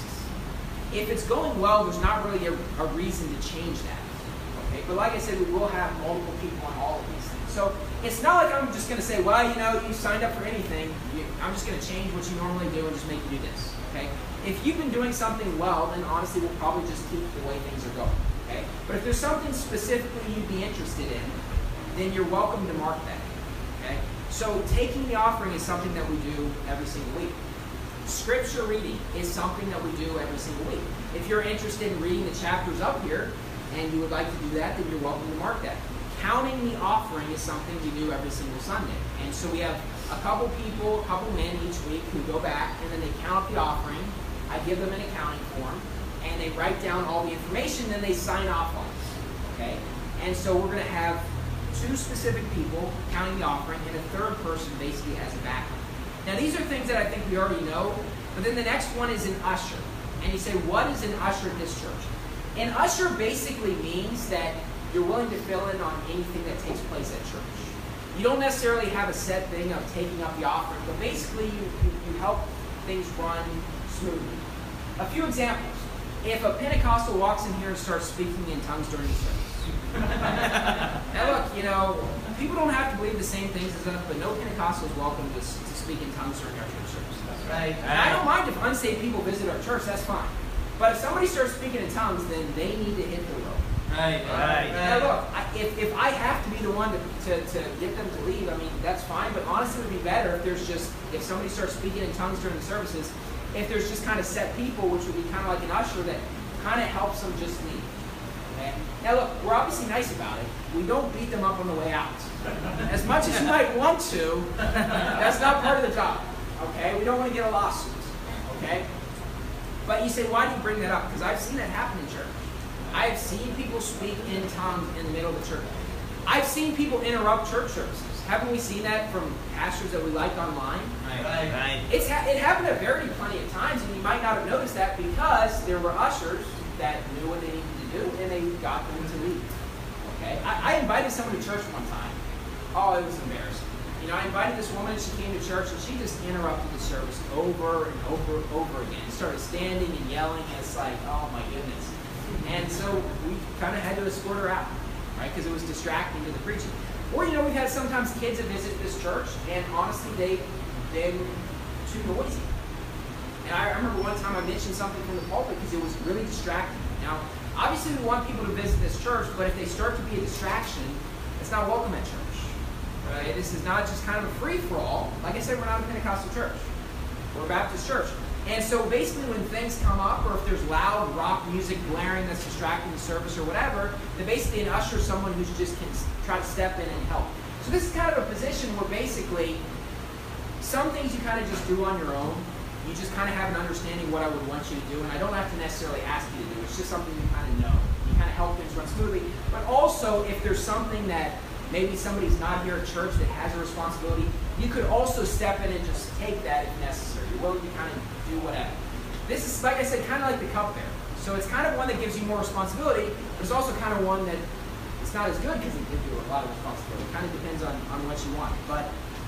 If it's going well, there's not really a, a reason to change that, okay? But like I said, we will have multiple people on all of these things. So it's not like I'm just going to say, well, you know, you signed up for anything. You, I'm just going to change what you normally do and just make you do this, okay? If you've been doing something well, then honestly, we'll probably just keep the way things are going, okay? But if there's something specifically you'd be interested in, then you're welcome to mark that, okay? So taking the offering is something that we do every single week. Scripture reading is something that we do every single week. If you're interested in reading the chapters up here and you would like to do that, then you're welcome to mark that. Counting the offering is something we do every single Sunday. And so we have a couple people, a couple men each week who go back and then they count up the offering. I give them an accounting form and they write down all the information, then they sign off on it. Okay? And so we're going to have two specific people counting the offering and a third person basically as a backup. Now these are things that I think we already know, but then the next one is an usher. And you say, what is an usher at this church? An usher basically means that you're willing to fill in on anything that takes place at church. You don't necessarily have a set thing of taking up the offering, but basically you, you, you help things run smoothly. A few examples. If a Pentecostal walks in here and starts speaking in tongues during the service. Now look, you know, people don't have to believe the same things as us, but no Pentecostal is welcome to, to speak in tongues during our church service. That's right. And I don't mind if unsaved people visit our church, that's fine. But if somebody starts speaking in tongues, then they need to hit the road. Right, right. Now look, I, if, if I have to be the one to, to, to get them to leave, I mean, that's fine, but honestly it would be better if there's just, if somebody starts speaking in tongues during the services, if there's just kind of set people, which would be kind of like an usher that kind of helps them just leave. Okay? Now look, we're obviously nice about it. We don't beat them up on the way out. As much as you might want to, that's not part of the job. Okay? We don't want to get a lawsuit. Okay? But you say, why do you bring that up? Because I've seen that happen in church. I've seen people speak in tongues in the middle of the church. I've seen people interrupt church services. Haven't we seen that from pastors that we like online? Right, right. It's ha it happened a very plenty of times, and you might not have noticed that because there were ushers that knew what they needed to do, and they got them to leave. Okay, I, I invited someone to church one time. Oh, it was embarrassing. You know, I invited this woman, and she came to church, and she just interrupted the service over and over and over again. Started standing and yelling, and it's like, oh my goodness. And so we kind of had to escort her out, right? Because it was distracting to the preaching. Or, you know, we've had sometimes kids that visit this church, and honestly, they, they're too noisy. And I remember one time I mentioned something from the pulpit because it was really distracting. Now, obviously we want people to visit this church, but if they start to be a distraction, it's not welcome at church. Right? This is not just kind of a free-for-all. Like I said, we're not a Pentecostal church. We're a Baptist church. And so basically when things come up, or if there's loud rock music blaring that's distracting the service or whatever, then basically an usher is someone who's just can try to step in and help. So this is kind of a position where basically some things you kind of just do on your own. You just kind of have an understanding of what I would want you to do, and I don't have to necessarily ask you to do. It's just something you kind of know. You kind of help things run smoothly. But also, if there's something that maybe somebody's not here at church that has a responsibility, you could also step in and just take that if necessary. You're willing to kind of do whatever. This is, like I said, kind of like the cupbearer. So it's kind of one that gives you more responsibility, but it's also kind of one that it's not as good because it gives you a lot of responsibility. It kind of depends on, on what you want. But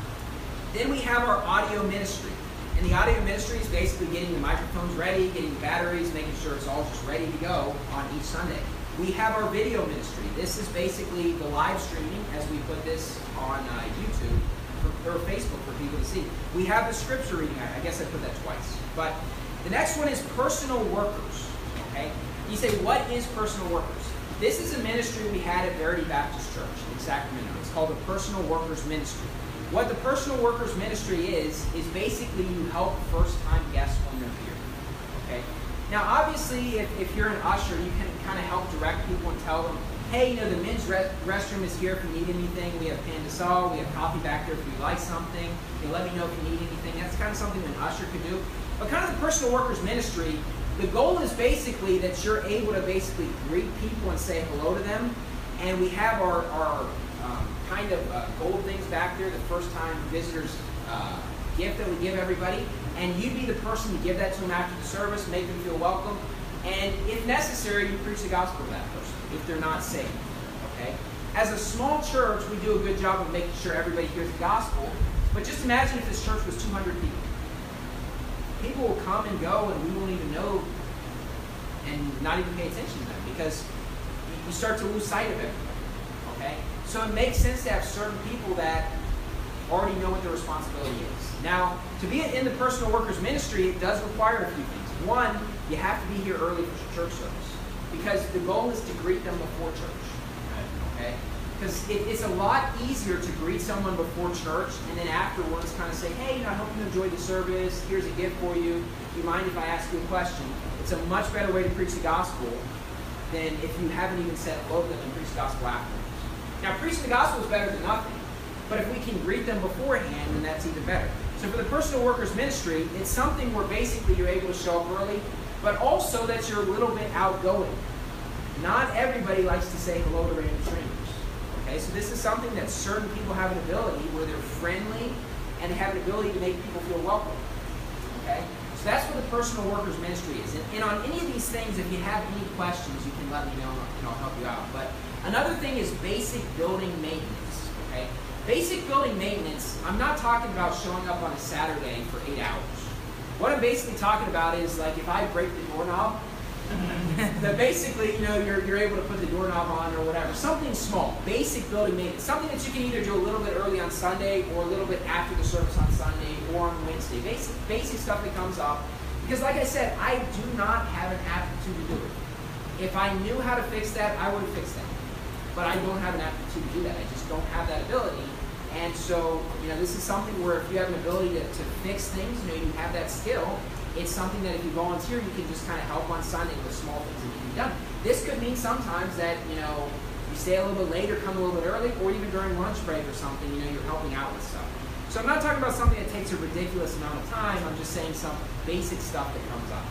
then we have our audio ministry. And the audio ministry is basically getting the microphones ready, getting the batteries, making sure it's all just ready to go on each Sunday. We have our video ministry. This is basically the live streaming as we put this on uh, YouTube for, or Facebook for people to see. We have the scripture reading. I guess I put that twice. But the next one is personal workers. Okay? You say, what is personal workers? This is a ministry we had at Verity Baptist Church in Sacramento. It's called the Personal Workers Ministry. What the Personal Workers Ministry is, is basically you help first-time guests when they're here. Okay? Now, obviously, if, if you're an usher, you can kind of help direct people and tell them, hey, you know, the men's re restroom is here if you need anything. We have Pandesal, we have coffee back there if you like something. You know, let me know if you need anything. That's kind of something an usher could do. But kind of the Personal Workers Ministry, the goal is basically that you're able to basically greet people and say hello to them. And we have our, our um, kind of uh, gold things back there, the first time visitors uh, gift that we give everybody. And you'd be the person to give that to them after the service, make them feel welcome. And if necessary, you preach the gospel to that person if they're not saved. Okay? As a small church, we do a good job of making sure everybody hears the gospel. But just imagine if this church was two hundred people. People will come and go, and we won't even know and not even pay attention to them because you start to lose sight of everything. Okay? So it makes sense to have certain people that already know what their responsibility is. Now, to be in the Personal Workers Ministry, it does require a few things. One, you have to be here early for church service because the goal is to greet them before church. Okay? Because it, it's a lot easier to greet someone before church and then afterwards kind of say, hey, you know, I hope you enjoyed the service. Here's a gift for you. Do you mind if I ask you a question? It's a much better way to preach the gospel than if you haven't even said hello to them and preach the gospel afterwards. Now, preaching the gospel is better than nothing, but if we can greet them beforehand, then that's even better. So for the Personal Workers Ministry, it's something where basically you're able to show up early, but also that you're a little bit outgoing. Not everybody likes to say hello to random strangers. Okay, so this is something that certain people have an ability where they're friendly and they have an ability to make people feel welcome. Okay, so that's what the Personal Workers Ministry is. And, and on any of these things, if you have any questions, you can let me know and I'll help you out. But another thing is basic building maintenance. Okay, basic building maintenance. I'm not talking about showing up on a Saturday for eight hours. What I'm basically talking about is like if I break the doorknob, that basically, you know, you're, you're able to put the doorknob on or whatever. Something small, basic building maintenance. Something that you can either do a little bit early on Sunday or a little bit after the service on Sunday or on Wednesday. Basic, basic stuff that comes up. Because like I said, I do not have an aptitude to do it. If I knew how to fix that, I would have fixed that. But I don't have an aptitude to do that. I just don't have that ability. And so, you know, this is something where if you have an ability to, to fix things, you know, you have that skill, it's something that if you volunteer, you can just kind of help on Sunday with small things that can be done. This could mean sometimes that, you know, you stay a little bit later, come a little bit early, or even during lunch break or something, you know, you're helping out with stuff. So I'm not talking about something that takes a ridiculous amount of time. I'm just saying some basic stuff that comes up.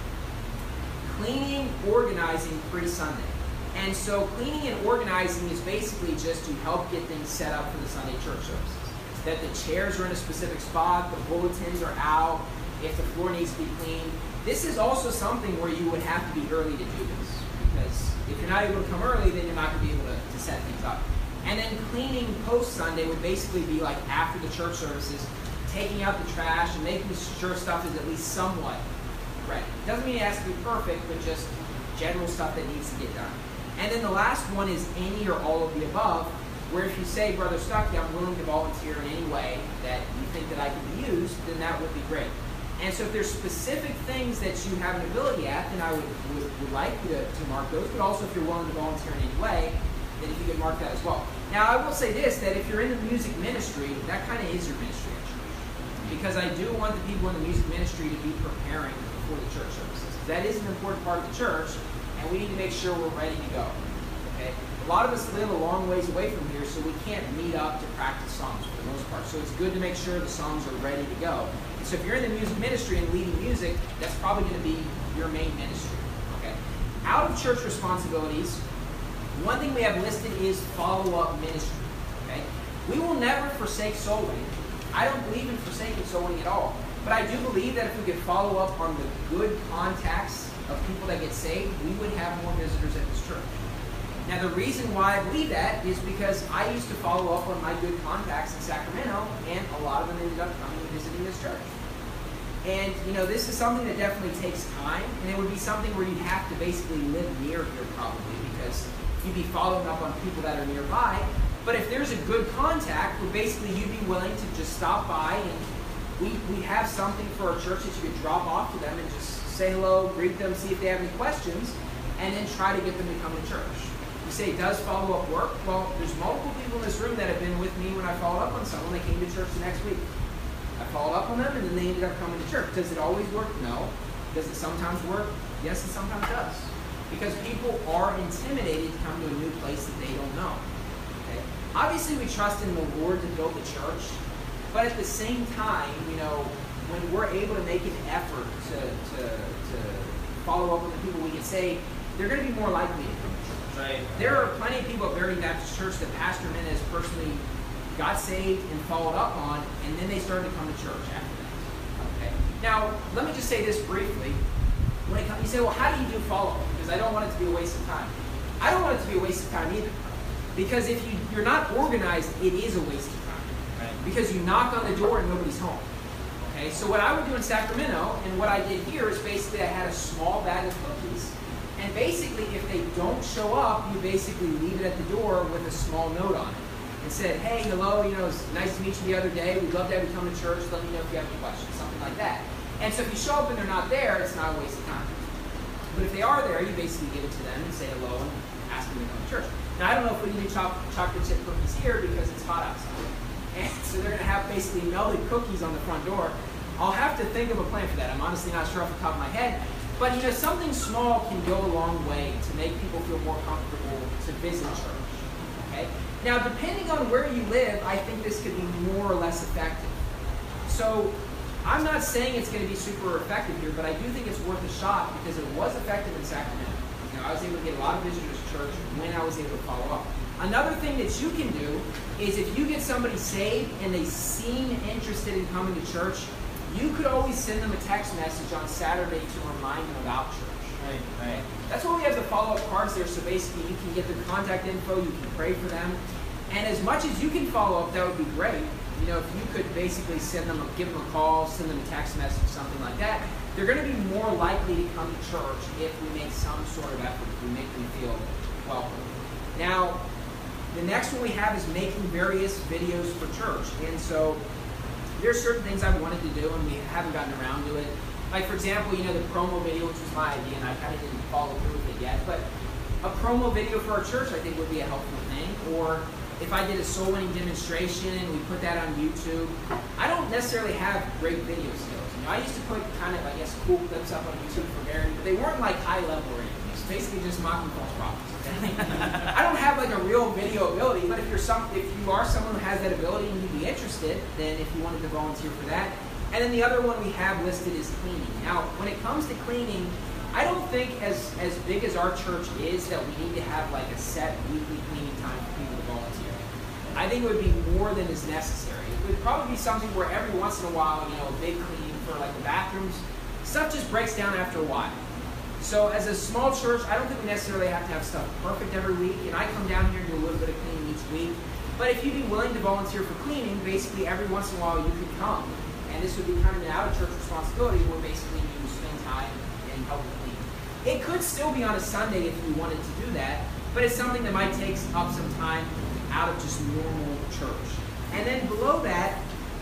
Cleaning, organizing pre-Sunday. And so cleaning and organizing is basically just to help get things set up for the Sunday church services. That the chairs are in a specific spot, the bulletins are out, if the floor needs to be cleaned. This is also something where you would have to be early to do this. Because if you're not able to come early, then you're not going to be able to, to set things up. And then cleaning post-Sunday would basically be like after the church services, taking out the trash and making sure stuff is at least somewhat ready. Doesn't mean it has to be perfect, but just general stuff that needs to get done. And then the last one is any or all of the above, where if you say, Brother Stuckey, I'm willing to volunteer in any way that you think that I can be used, then that would be great. And so if there's specific things that you have an ability at, then I would, would, would like you to, to mark those. But also if you're willing to volunteer in any way, then if you could mark that as well. Now I will say this, that if you're in the music ministry, that kind of is your ministry at church. Because I do want the people in the music ministry to be preparing for the church services. That is an important part of the church, and we need to make sure we're ready to go. Okay? A lot of us live a long ways away from here, so we can't meet up to practice songs for the most part. So it's good to make sure the songs are ready to go. And so if you're in the music ministry and leading music, that's probably going to be your main ministry. Okay? Out of church responsibilities, one thing we have listed is follow-up ministry. Okay? We will never forsake soul winning. I don't believe in forsaking soul winning at all. But I do believe that if we could follow up on the good contacts of people that get saved, we would have more visitors at this church. Now the reason why I believe that is because I used to follow up on my good contacts in Sacramento, and a lot of them ended up coming and visiting this church. And you know, this is something that definitely takes time, and it would be something where you'd have to basically live near here probably, because you'd be following up on people that are nearby. But if there's a good contact, well, basically you'd be willing to just stop by, and we, we have something for our church that you could drop off to them and just say hello, greet them, see if they have any questions, and then try to get them to come to church. You say, does follow-up work? Well, there's multiple people in this room that have been with me when I followed up on someone. They came to church the next week. I followed up on them, and then they ended up coming to church. Does it always work? No. Does it sometimes work? Yes, it sometimes does. Because people are intimidated to come to a new place that they don't know. Okay? Obviously, we trust in the Lord to build the church, but at the same time, you know, when we're able to make an effort to, to, to follow up with the people we can say, they're going to be more likely to come to church. Right. There are plenty of people at Verity Baptist Church that Pastor Menez personally got saved and followed up on, and then they started to come to church after that. Okay. Now, let me just say this briefly. When it comes, you say, well, how do you do follow-up? Because I don't want it to be a waste of time. I don't want it to be a waste of time either. Because if you, you're not organized, it is a waste of time. Right. Because you knock on the door and nobody's home. Okay, so what I would do in Sacramento, and what I did here, is basically I had a small bag of cookies. And basically, if they don't show up, you basically leave it at the door with a small note on it. And said, hey, hello, you know, it's nice to meet you the other day. We'd love to have you come to church. Let me know if you have any questions, something like that. And so if you show up and they're not there, it's not a waste of time. But if they are there, you basically give it to them and say hello and ask them to come to church. Now, I don't know if we can do cho chocolate chip cookies here because it's hot outside. And so they're going to have basically melted cookies on the front door. I'll have to think of a plan for that. I'm honestly not sure off the top of my head. But, you know, something small can go a long way to make people feel more comfortable to visit church. Okay? Now, depending on where you live, I think this could be more or less effective. So, I'm not saying it's going to be super effective here, but I do think it's worth a shot because it was effective in Sacramento. You know, I was able to get a lot of visitors to church when I was able to follow up. Another thing that you can do is if you get somebody saved and they seem interested in coming to church, you could always send them a text message on Saturday to remind them about church. Right, right. That's why we have the follow-up cards there, so basically you can get their contact info, you can pray for them. And as much as you can follow up, that would be great. You know, if you could basically send them, a, give them a call, send them a text message, something like that, they're going to be more likely to come to church if we make some sort of effort, if we make them feel welcome. Now, the next one we have is making various videos for church. And so there's certain things I've wanted to do and we haven't gotten around to it. Like, for example, you know, the promo video, which was my idea, and I kind of didn't follow through with it yet. But a promo video for our church, I think, would be a helpful thing. Or if I did a soul winning demonstration and we put that on YouTube. I don't necessarily have great video skills. You know, I used to put kind of, I guess, cool clips up on YouTube for Gary, but they weren't like high level or anything. It's basically just mocking false prophets. Okay? I don't have like a real video ability, but if you're some, if you are someone who has that ability and you'd be interested, then if you wanted to volunteer for that. And then the other one we have listed is cleaning. Now, when it comes to cleaning, I don't think as, as big as our church is that we need to have like a set weekly cleaning time for people to volunteer. I think it would be more than is necessary. It would probably be something where every once in a while, you know, a big cleaning for like the bathrooms, stuff just breaks down after a while. So as a small church, I don't think we necessarily have to have stuff perfect every week, and I come down here and do a little bit of cleaning each week. But if you'd be willing to volunteer for cleaning, basically every once in a while you could come, and this would be kind of an out-of-church responsibility where basically you spend time and help with cleaning. It could still be on a Sunday if you wanted to do that, but it's something that might take up some time out of just normal church. And then below that,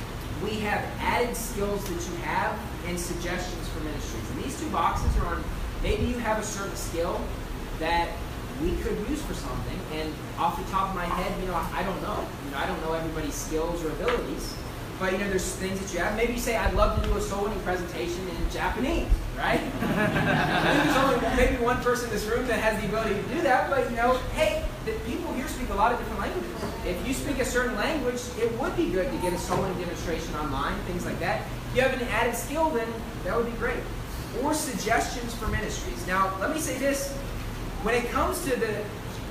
we have added skills that you have and suggestions for ministries. And these two boxes are on, maybe you have a certain skill that we could use for something, and off the top of my head, you know, I don't know. You know, I don't know everybody's skills or abilities, but you know, there's things that you have. Maybe you say, I'd love to do a soul winning presentation in Japanese, right? There's only maybe one person in this room that has the ability to do that, but you know, hey, the people here speak a lot of different languages. If you speak a certain language, it would be good to get a soul winning demonstration online, things like that. If you have an added skill, then that would be great. Or suggestions for ministries. Now, let me say this. When it comes to the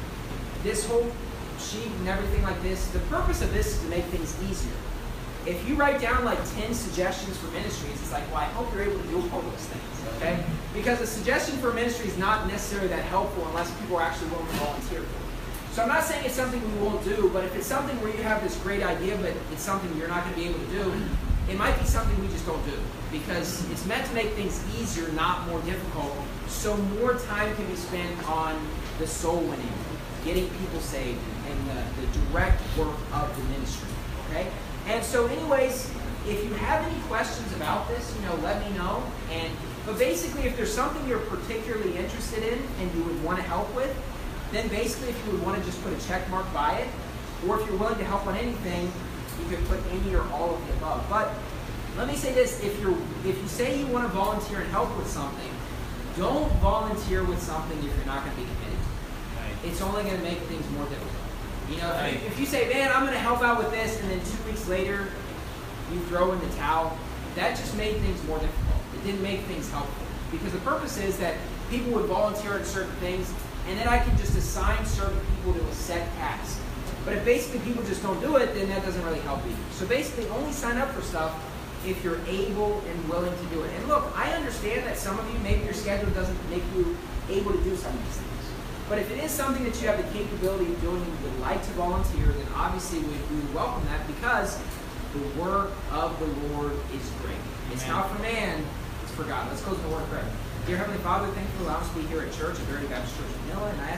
this whole sheet and everything like this, the purpose of this is to make things easier. If you write down like ten suggestions for ministries, it's like, well, I hope you're able to do all those things, okay? Because a suggestion for ministry is not necessarily that helpful unless people are actually willing to volunteer for it. So I'm not saying it's something we won't do, but if it's something where you have this great idea, but it's something you're not going to be able to do, it might be something we just don't do. Because it's meant to make things easier, not more difficult, so more time can be spent on the soul winning, getting people saved, and the, the direct work of the ministry, okay? And so anyways, if you have any questions about this, you know, let me know. And but basically, if there's something you're particularly interested in and you would want to help with, then basically if you would want to just put a check mark by it, or if you're willing to help on anything, you could put any or all of the above. But let me say this, if you're if you say you want to volunteer and help with something, don't volunteer with something if you're not going to be committed. Right. It's only going to make things more difficult. You know, if, you, if you say, man, I'm going to help out with this, and then two weeks later, you throw in the towel, that just made things more difficult. It didn't make things helpful. Because the purpose is that people would volunteer at certain things, and then I can just assign certain people to a set task. But if basically people just don't do it, then that doesn't really help either. So basically, only sign up for stuff if you're able and willing to do it. And look, I understand that some of you, maybe your schedule doesn't make you able to do some of these things. But if it is something that you have the capability of doing and you would like to volunteer, then obviously we, we would welcome that, because the work of the Lord is great. It's Amen. Not for man, it's for God. Let's close with a word of prayer. Dear Heavenly Father, thank you for allowing us to be here at church, at Verity Baptist Church of Manila, and I ask